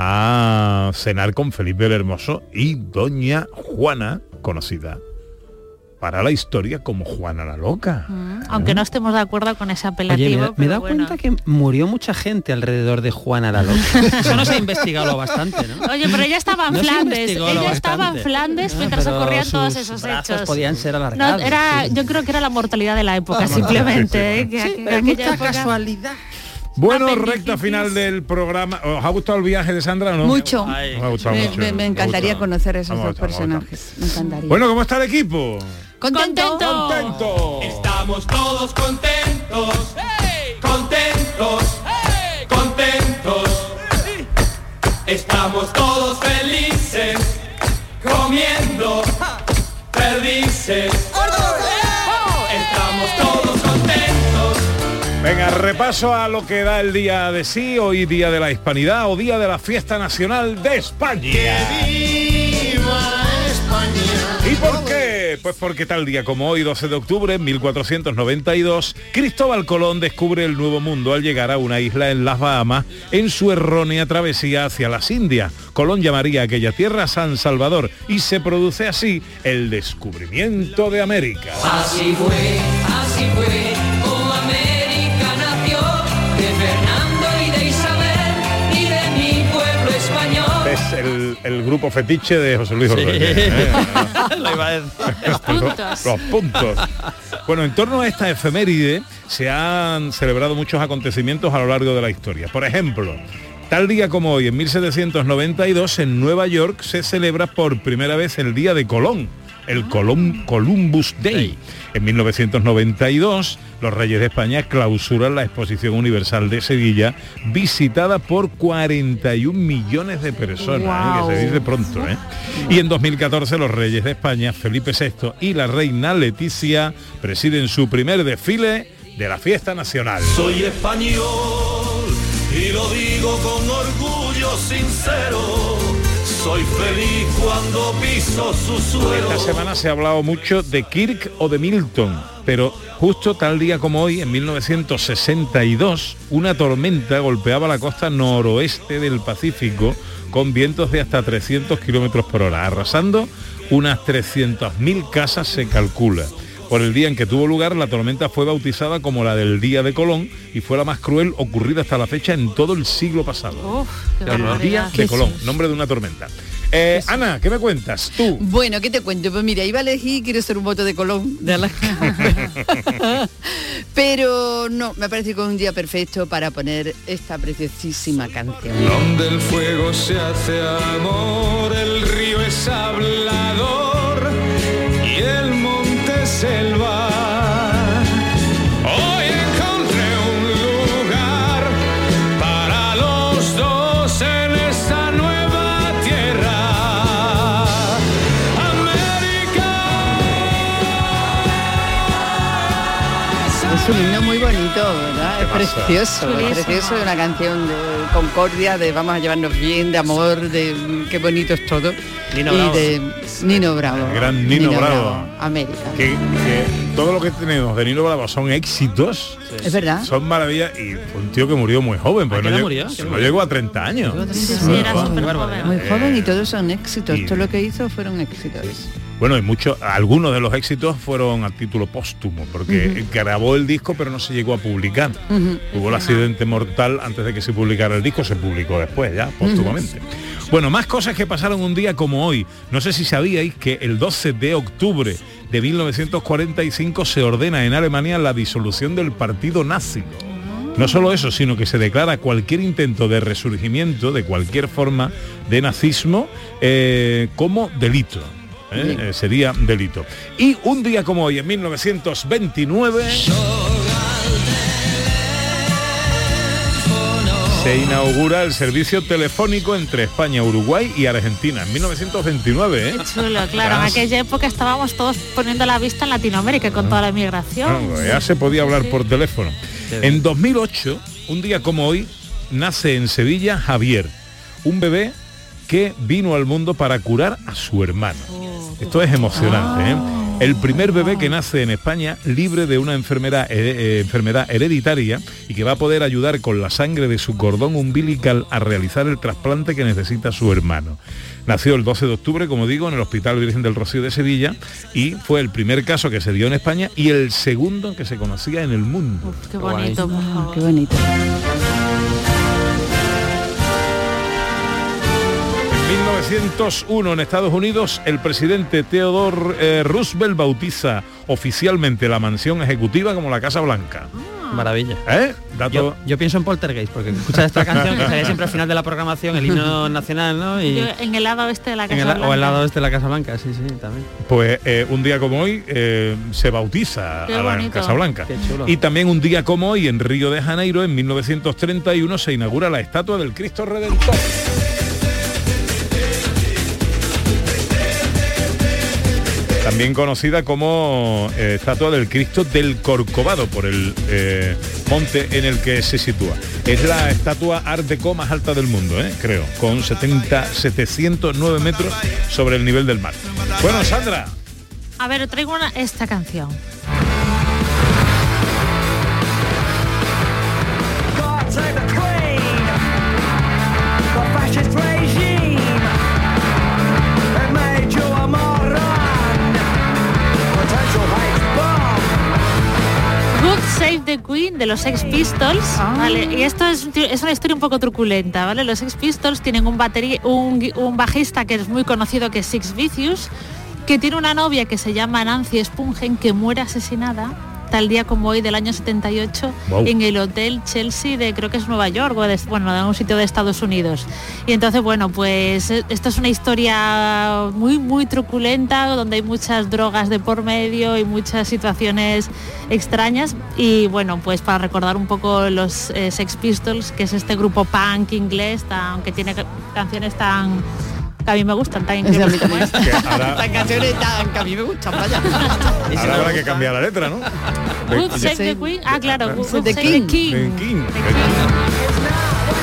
a cenar con Felipe el Hermoso y Doña Juana, conocida para la historia como Juana la Loca. Aunque no estemos de acuerdo con ese apelativo. Oye, me he dado cuenta que murió mucha gente alrededor de Juana la Loca. Eso no se ha investigado bastante, ¿no? Oye, pero ella estaba en Flandes. Ella estaba en Flandes mientras ocurrían todos esos hechos. Podían ser alargados. Yo creo que era la mortalidad de la época, simplemente. Mucha casualidad. Bueno, recta final del programa. ¿Os ha gustado el viaje de Sandra o no? Mucho. Os ha gustado mucho. Me encantaría conocer esos dos personajes. Me encantaría. Bueno, ¿cómo está el equipo? ¡Contento! Estamos todos contentos. ¡Hey! Contentos. ¡Hey! Contentos. Estamos todos felices. Comiendo perdices. Estamos todos contentos. Venga, repaso a lo que da el día de sí, hoy día de la Hispanidad o día de la Fiesta Nacional de España. ¡Que viva España! ¿Y por qué? Pues porque tal día como hoy, 12 de octubre de 1492, Cristóbal Colón descubre el Nuevo Mundo al llegar a una isla en las Bahamas en su errónea travesía hacia las Indias. Colón llamaría a aquella tierra San Salvador y se produce así el descubrimiento de América. Así fue, como América nació, de Fernando y de Isabel y de mi pueblo español. Es el grupo fetiche de José Luis Ordóñez. Lo iba a decir. Los puntos. Bueno, en torno a esta efeméride se han celebrado muchos acontecimientos a lo largo de la historia. Por ejemplo, tal día como hoy, en 1792, en Nueva York se celebra por primera vez el Día de Colón, el Columbus Day. En 1992, los Reyes de España clausuran la Exposición Universal de Sevilla, visitada por 41 millones de personas, que se dice pronto. Y en 2014, los Reyes de España, Felipe VI y la reina Leticia, presiden su primer desfile de la Fiesta Nacional. Soy español y lo digo con orgullo sincero, soy feliz cuando piso su suelo. Esta semana se ha hablado mucho de Kirk o de Milton, pero justo tal día como hoy, en 1962, una tormenta golpeaba la costa noroeste del Pacífico con vientos de hasta 300 kilómetros por hora, arrasando unas 300.000 casas, se calcula. Por el día en que tuvo lugar, la tormenta fue bautizada como la del Día de Colón y fue la más cruel ocurrida hasta la fecha en todo el siglo pasado. El Día de Colón, nombre de una tormenta. Ana, ¿qué me cuentas tú? Bueno, ¿qué te cuento? Pues mira, iba a elegir Quiero ser un voto de Colón de Alaska. Pero no, me parece que es un día perfecto para poner esta preciosísima canción. Donde el fuego se hace amor, el río es hablador y el monte selva. Hoy encontré un lugar para los dos en esta nueva tierra, América. Es un himno muy bonito, ¿verdad? Es precioso, es precioso, una canción de concordia, de vamos a llevarnos bien, de amor, de qué bonito es todo. Nino Bravo. De Nino Bravo. El gran Nino Bravo. América. Que todo lo que tenemos de Nino Bravo son éxitos. Es verdad. Son maravillas y fue un tío que murió muy joven, porque no llegó a 30 años. Sí, era súper joven. Muy joven y todos son éxitos. Todo lo que hizo fueron éxitos. Bueno, y algunos de los éxitos fueron a título póstumo, porque grabó el disco pero no se llegó a publicar. Hubo el accidente mortal antes de que se publicara el disco, se publicó después ya, póstumamente. Bueno, más cosas que pasaron un día como hoy. No sé si sabíais que el 12 de octubre de 1945 se ordena en Alemania la disolución del partido nazi. No solo eso, sino que se declara cualquier intento de resurgimiento de cualquier forma de nazismo como delito. Sería delito. Y un día como hoy, en 1929, se inaugura el servicio telefónico entre España, Uruguay y Argentina, en 1929. Qué chulo, claro. En aquella época estábamos todos poniendo la vista en Latinoamérica con toda la migración. Ya se podía hablar por teléfono. En 2008, un día como hoy, nace en Sevilla Javier, un bebé que vino al mundo para curar a su hermano. Esto es emocionante, El primer bebé que nace en España libre de una enfermedad hereditaria y que va a poder ayudar con la sangre de su cordón umbilical a realizar el trasplante que necesita su hermano. Nació el 12 de octubre, como digo, en el Hospital Virgen del Rocío de Sevilla y fue el primer caso que se dio en España y el segundo que se conocía en el mundo. Qué bonito, por favor. Qué bonito. 1901 en Estados Unidos, el presidente Theodore Roosevelt bautiza oficialmente la mansión ejecutiva como la Casa Blanca. Maravilla. Yo pienso en Poltergeist, porque escuchas esta canción que sale siempre al final de la programación, el himno nacional, ¿no? Y en el lado oeste de la Casa Blanca. O el lado oeste de la Casa Blanca, sí, también. Pues un día como hoy se bautiza a la Casa Blanca. Y también un día como hoy en Río de Janeiro, en 1931, se inaugura la estatua del Cristo Redentor. También conocida como estatua del Cristo del Corcovado, por el monte en el que se sitúa. Es la estatua Art Deco más alta del mundo, creo, con 709 metros sobre el nivel del mar. Bueno, Sandra. A ver, traigo esta canción. Save the Queen de los Sex Pistols, ¿vale? Y esto es una historia un poco truculenta, ¿vale? Los Sex Pistols tienen un bajista que es muy conocido, que es Sid Vicious, que tiene una novia que se llama Nancy Spungen, que muere asesinada tal día como hoy del año 78 en el Hotel Chelsea de, creo que es Nueva York, o de un sitio de Estados Unidos. Y entonces, bueno, pues esto es una historia muy, muy truculenta, donde hay muchas drogas de por medio y muchas situaciones extrañas. Y bueno, pues para recordar un poco los Sex Pistols, que es este grupo punk inglés, que tiene canciones tan... que a mí me gustan, tan increíbles como esta. Las canciones tan que a mí me gustan, vaya. Ahora habrá que cambiar la letra, ¿no? Good Save the Queen. Ah, claro. Good Save the King.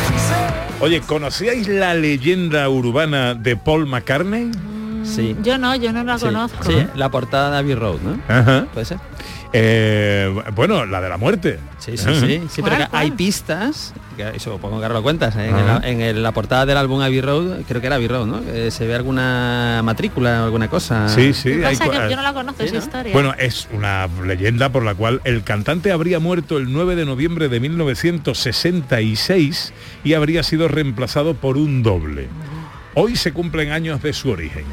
Oye, ¿conocíais la leyenda urbana de Paul McCartney? Sí. Yo no la conozco. Sí, la portada de Abbey Road, ¿no? Ajá. ¿Puede ser? Bueno, la de la muerte. Sí, pero hay pistas, que supongo que ahora lo cuentas, en la portada del álbum Abbey Road, creo que era Abbey Road, ¿no? Se ve alguna matrícula, alguna cosa. Sí. Pasa que yo no la conozco, esa historia. Bueno, es una leyenda por la cual el cantante habría muerto el 9 de noviembre de 1966 y habría sido reemplazado por un doble. Hoy se cumplen años de su origen.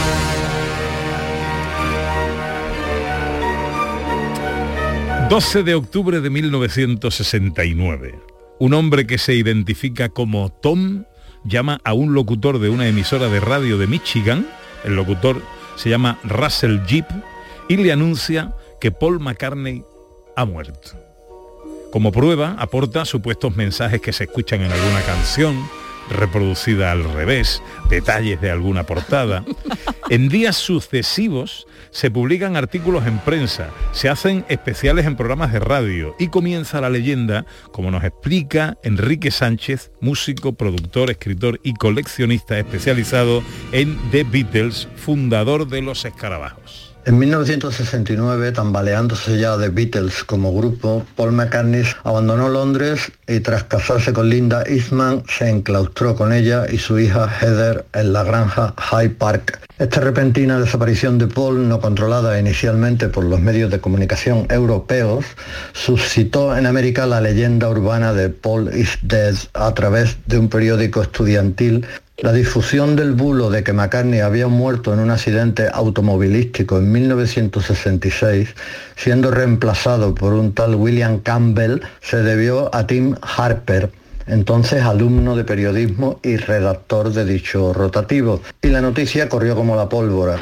...12 de octubre de 1969... un hombre que se identifica como Tom llama a un locutor de una emisora de radio de Michigan, el locutor se llama Russell Jeep, y le anuncia que Paul McCartney ha muerto. Como prueba, aporta supuestos mensajes que se escuchan en alguna canción, reproducida al revés, detalles de alguna portada. En días sucesivos se publican artículos en prensa, se hacen especiales en programas de radio y comienza la leyenda, como nos explica Enrique Sánchez, músico, productor, escritor y coleccionista especializado en The Beatles, fundador de Los Escarabajos. En 1969, tambaleándose ya The Beatles como grupo, Paul McCartney abandonó Londres y tras casarse con Linda Eastman, se enclaustró con ella y su hija Heather en la granja Hyde Park. Esta repentina desaparición de Paul, no controlada inicialmente por los medios de comunicación europeos, suscitó en América la leyenda urbana de Paul is Dead a través de un periódico estudiantil. La difusión del bulo de que McCartney había muerto en un accidente automovilístico en 1966, siendo reemplazado por un tal William Campbell, se debió a Tim Harper, entonces alumno de periodismo y redactor de dicho rotativo, y la noticia corrió como la pólvora.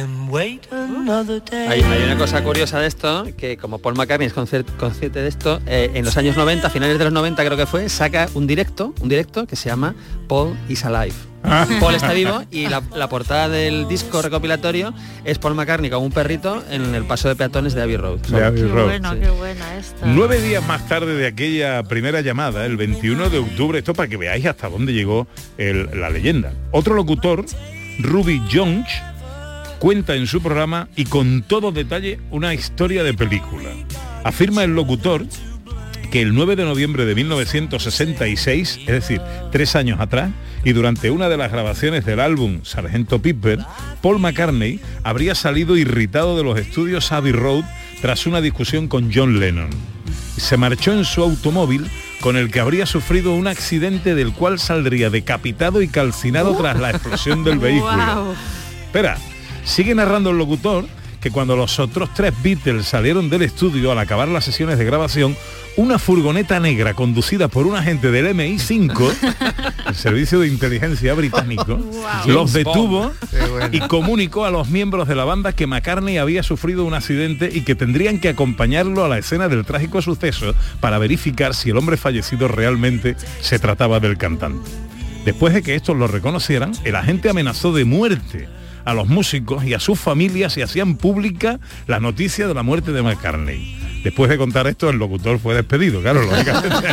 Hay una cosa curiosa de esto, que como Paul McCartney es consciente de esto, en los años 90, a finales de los 90 creo que fue, saca un directo que se llama Paul is Alive. Paul está vivo y la portada del disco recopilatorio es Paul McCartney con un perrito en el paso de peatones de Abbey Road. Qué buena esta. 9 días más tarde de aquella primera llamada, el 21 de octubre, esto para que veáis hasta dónde llegó la leyenda. Otro locutor, Ruby Jones, cuenta en su programa y con todo detalle una historia de película. Afirma el locutor que el 9 de noviembre de 1966, es decir, 3 años atrás, y durante una de las grabaciones del álbum Sgt. Pepper, Paul McCartney habría salido irritado de los estudios Abbey Road tras una discusión con John Lennon. Se marchó en su automóvil con el que habría sufrido un accidente del cual saldría decapitado y calcinado tras la explosión del vehículo. Wow. Espera, sigue narrando el locutor que cuando los otros 3 Beatles salieron del estudio al acabar las sesiones de grabación, una furgoneta negra conducida por un agente del MI5, el servicio de inteligencia británico, los detuvo y comunicó a los miembros de la banda que McCartney había sufrido un accidente y que tendrían que acompañarlo a la escena del trágico suceso para verificar si el hombre fallecido realmente se trataba del cantante. Después de que estos lo reconocieran, el agente amenazó de muerte a los músicos y a sus familias si hacían pública la noticia de la muerte de McCartney. Después de contar esto, el locutor fue despedido, claro, lógicamente.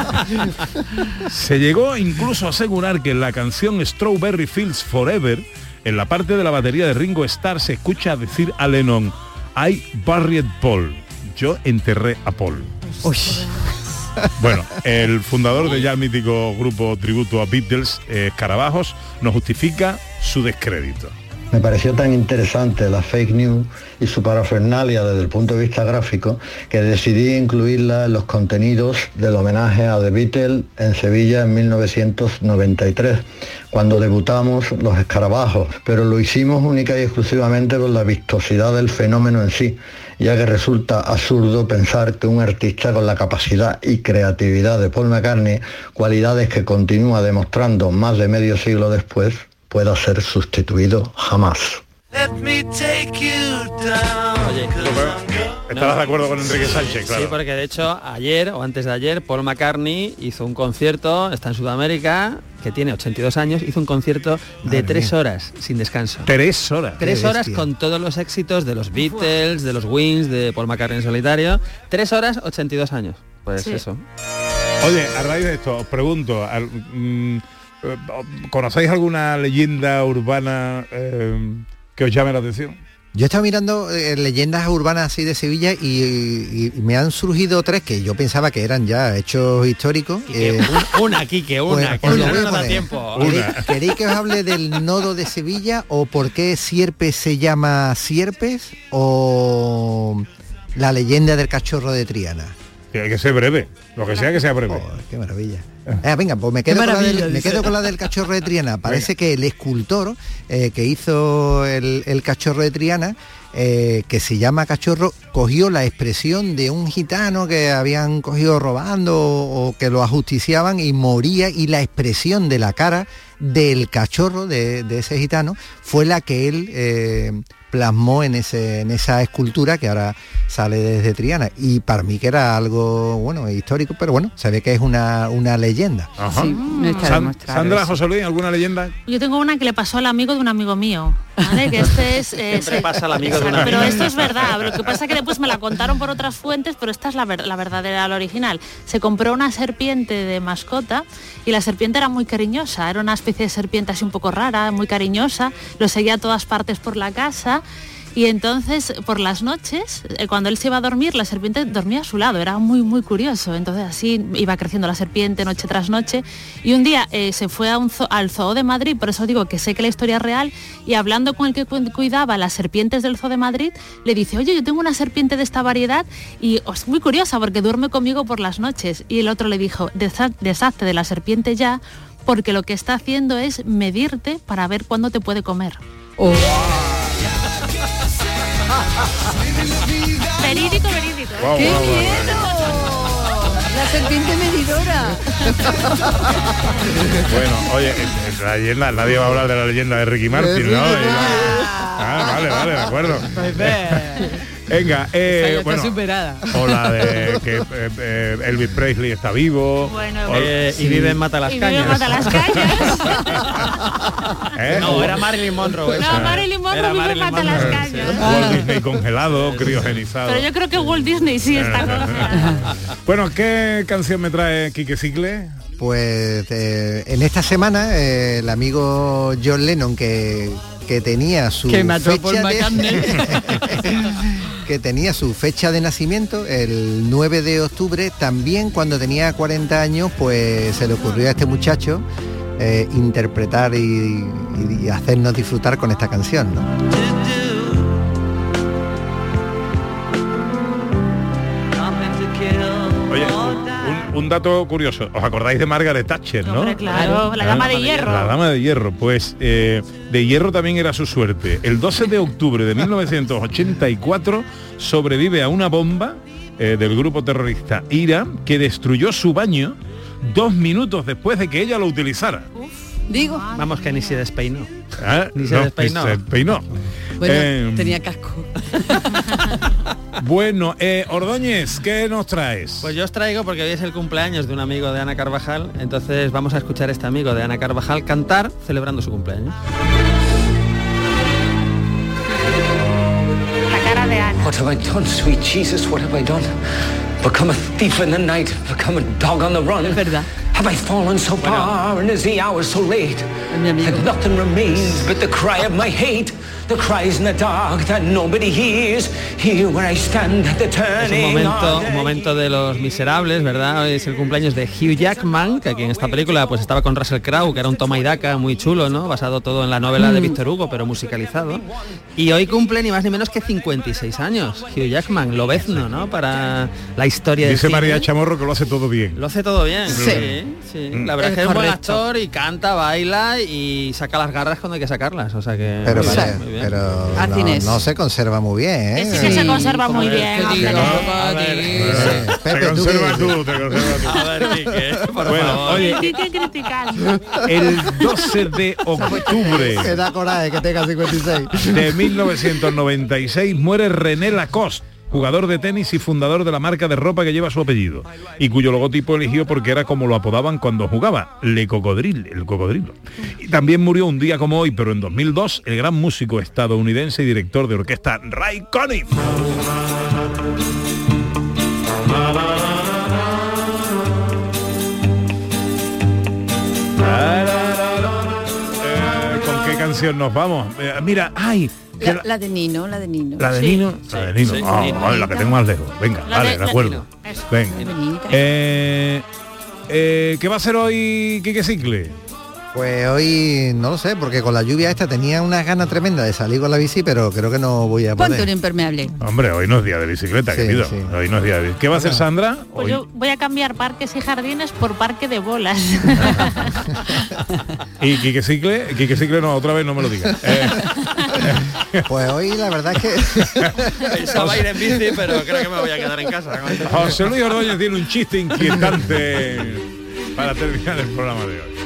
Se llegó incluso a asegurar que en la canción Strawberry Fields Forever, en la parte de la batería de Ringo Starr, se escucha decir a Lennon, I buried Paul, yo enterré a Paul. Uy. Bueno, el fundador de ya mítico grupo tributo a Beatles, Escarabajos, nos justifica su descrédito. Me pareció tan interesante la fake news y su parafernalia desde el punto de vista gráfico que decidí incluirla en los contenidos del homenaje a The Beatles en Sevilla en 1993, cuando debutamos Los Escarabajos, pero lo hicimos única y exclusivamente por la vistosidad del fenómeno en sí, ya que resulta absurdo pensar que un artista con la capacidad y creatividad de Paul McCartney, cualidades que continúa demostrando más de medio siglo después, pueda ser sustituido jamás. Oye, ¿estabas de acuerdo con Enrique Sánchez? Claro. Sí, porque de hecho ayer o antes de ayer Paul McCartney hizo un concierto, está en Sudamérica, que tiene 82 años, hizo un concierto de 3 horas sin descanso. 3 horas. 3 horas con todos los éxitos de los Beatles, de los Wings, de Paul McCartney en solitario. 3 horas, 82 años. Pues sí. Eso. Oye, a raíz de esto, os pregunto, ¿conocéis alguna leyenda urbana que os llame la atención? Yo estaba mirando leyendas urbanas así de Sevilla y me han surgido 3 que yo pensaba que eran ya hechos históricos. Quique, pues no da tiempo. ¿Queréis que os hable del nodo de Sevilla o por qué Sierpes se llama Sierpes o la leyenda del cachorro de Triana? Tiene que ser breve, lo que sea que sea breve. Qué maravilla. Venga, pues me quedo con la del cachorro de Triana. Parece que el escultor que hizo el cachorro de Triana, que se llama cachorro, cogió la expresión de un gitano que habían cogido robando o que lo ajusticiaban y moría, y la expresión de la cara del cachorro de ese gitano fue la que él plasmó en esa escultura que ahora sale desde Triana, y para mí que era algo histórico, pero bueno, se ve que es una leyenda. Ajá. Sí, Sandra, José Luis, ¿alguna leyenda? Yo tengo una que le pasó al amigo de un amigo mío, ¿vale? Que este es siempre pasa al amigo de un amigo. Pero esto es verdad, lo que pasa es que después me la contaron por otras fuentes, pero esta es la verdadera, la original. Se compró una serpiente de mascota y la serpiente era muy cariñosa, era una especie de serpiente así un poco rara, muy cariñosa, lo seguía a todas partes por la casa. Y entonces por las noches, cuando él se iba a dormir, la serpiente dormía a su lado, era muy muy curioso. Entonces así iba creciendo la serpiente noche tras noche, y un día se fue al zoo de Madrid, por eso digo que sé que la historia es real, y hablando con el que cuidaba las serpientes del zoo de Madrid, le dice: oye, yo tengo una serpiente de esta variedad y es muy curiosa porque duerme conmigo por las noches. Y el otro le dijo: deshazte de la serpiente ya, porque lo que está haciendo es medirte para ver cuándo te puede comer. Oh. Verídico. Wow, ¡qué miedo! La serpiente medidora. Bueno, oye, la leyenda, nadie va a hablar de la leyenda de Ricky Martin, ¿no? Vale, de acuerdo. Venga, está superada. O la de que Elvis Presley está vivo. Bueno, y vive en Matalascañas. No, era Marilyn Monroe. No, Marilyn Monroe vive en Matalascañas. Walt Disney congelado, criogenizado. Pero yo creo que Walt Disney sí está congelado. Bueno, ¿qué canción me trae Quique Cicle? Pues en esta semana el amigo John Lennon que tenía su que tenía su fecha de nacimiento, el 9 de octubre, también cuando tenía 40 años, pues se le ocurrió a este muchacho interpretar y hacernos disfrutar con esta canción, ¿no? Oye, un dato curioso, ¿os acordáis de Margaret Thatcher, no? Hombre, claro, la dama de hierro. La dama de hierro, pues de hierro también era su suerte. El 12 de octubre de 1984 sobrevive a una bomba del grupo terrorista IRA que destruyó su baño 2 minutos después de que ella lo utilizara. Digo. Vamos, que ni se despeinó. Ni se despeinó. Bueno, tenía casco. Bueno, Ordóñez, ¿qué nos traes? Pues yo os traigo, porque hoy es el cumpleaños de un amigo de Ana Carvajal, entonces vamos a escuchar a este amigo de Ana Carvajal cantar celebrando su cumpleaños. La cara de Ana. What have I done, sweet Jesus? What have I done? Become a thief in the night, become a dog on the run. Es verdad. Have I fallen so far, and is the hour so late, that nothing remains but the cry of my hate? The cries in the dark that nobody hears, here where I stand at the turning. Es un momento de Los Miserables, ¿verdad? Hoy es el cumpleaños de Hugh Jackman, que aquí en esta película pues estaba con Russell Crowe, que era un toma y daca muy chulo, ¿no? Basado todo en la novela de Víctor Hugo, pero musicalizado. Y hoy cumple ni más ni menos que 56 años Hugh Jackman, lobezno, ¿no? Para la historia de Dice María Chamorro que lo hace todo bien. Lo hace todo bien, sí. La verdad es que es un buen actor y canta, baila y saca las garras cuando hay que sacarlas, o sea que... Pero no se conserva muy bien, ¿eh? Sí que se conserva muy bien. Te conservas tú. A ver, Quique, por favor. Oye, el 12 de octubre que da coraje que tenga 56 de 1996 muere René Lacoste, jugador de tenis y fundador de la marca de ropa que lleva su apellido y cuyo logotipo eligió porque era como lo apodaban cuando jugaba, el cocodrilo. Y también murió un día como hoy, pero en 2002, el gran músico estadounidense y director de orquesta Ray Conniff. canción nos vamos? Mira, La de Nino. La de Nino. La de Nino. La que tengo más lejos. Venga, vale, de acuerdo. Venga. ¿Qué va a hacer hoy Quique Cicle? Pues hoy no lo sé, porque con la lluvia esta tenía unas ganas tremendas de salir con la bici, pero creo que no voy a poder. Ponte un impermeable. Hombre, hoy no es día de bicicleta, querido. Sí. Hoy no es día de... ¿Qué va a hacer Sandra? Pues yo voy a cambiar parques y jardines por parque de bolas. Y Quique Cicle no, otra vez no me lo digas. Pues hoy la verdad es que... Pensaba ir en bici, pero creo que me voy a quedar en casa. José Luis Ordóñez tiene un chiste inquietante para terminar el programa de hoy.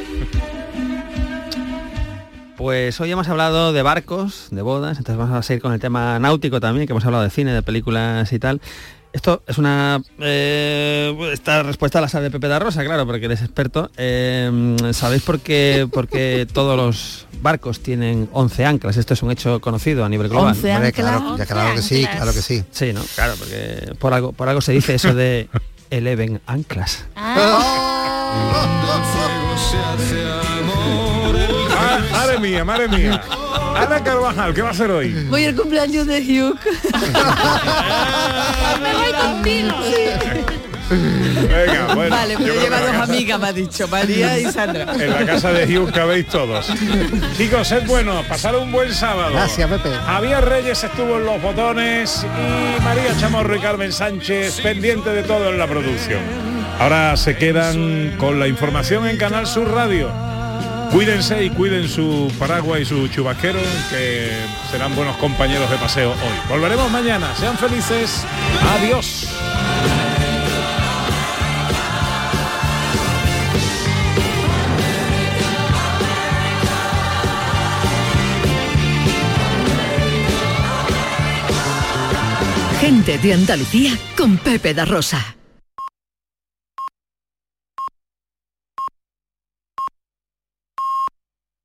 Pues hoy hemos hablado de barcos, de bodas, entonces vamos a seguir con el tema náutico también, que hemos hablado de cine, de películas y tal. Esto es una... esta respuesta la sabe Pepe da Rosa, claro, porque eres experto. ¿Sabéis por qué todos los barcos tienen 11 anclas? Esto es un hecho conocido a nivel global. 11 anclas. Claro que sí. Sí, ¿no? Claro, porque por algo se dice eso de 11 anclas. Madre mía. Ana Carvajal, ¿qué va a hacer hoy? Voy al cumpleaños de Hugh. Me voy contigo. Venga, bueno. Vale, pues lleva dos amigas, me ha dicho, María y Sandra. En la casa de Hugh cabéis todos. Chicos, sed buenos, pasar un buen sábado. Gracias, Pepe. Javier Reyes estuvo en los botones y María Chamorro y Carmen Sánchez pendiente de todo en la producción. Ahora se quedan con la información en Canal Sur Radio. Cuídense y cuiden su paraguas y su chubasquero, que serán buenos compañeros de paseo hoy. Volveremos mañana. Sean felices. Adiós. Gente de Andalucía con Pepe da Rosa.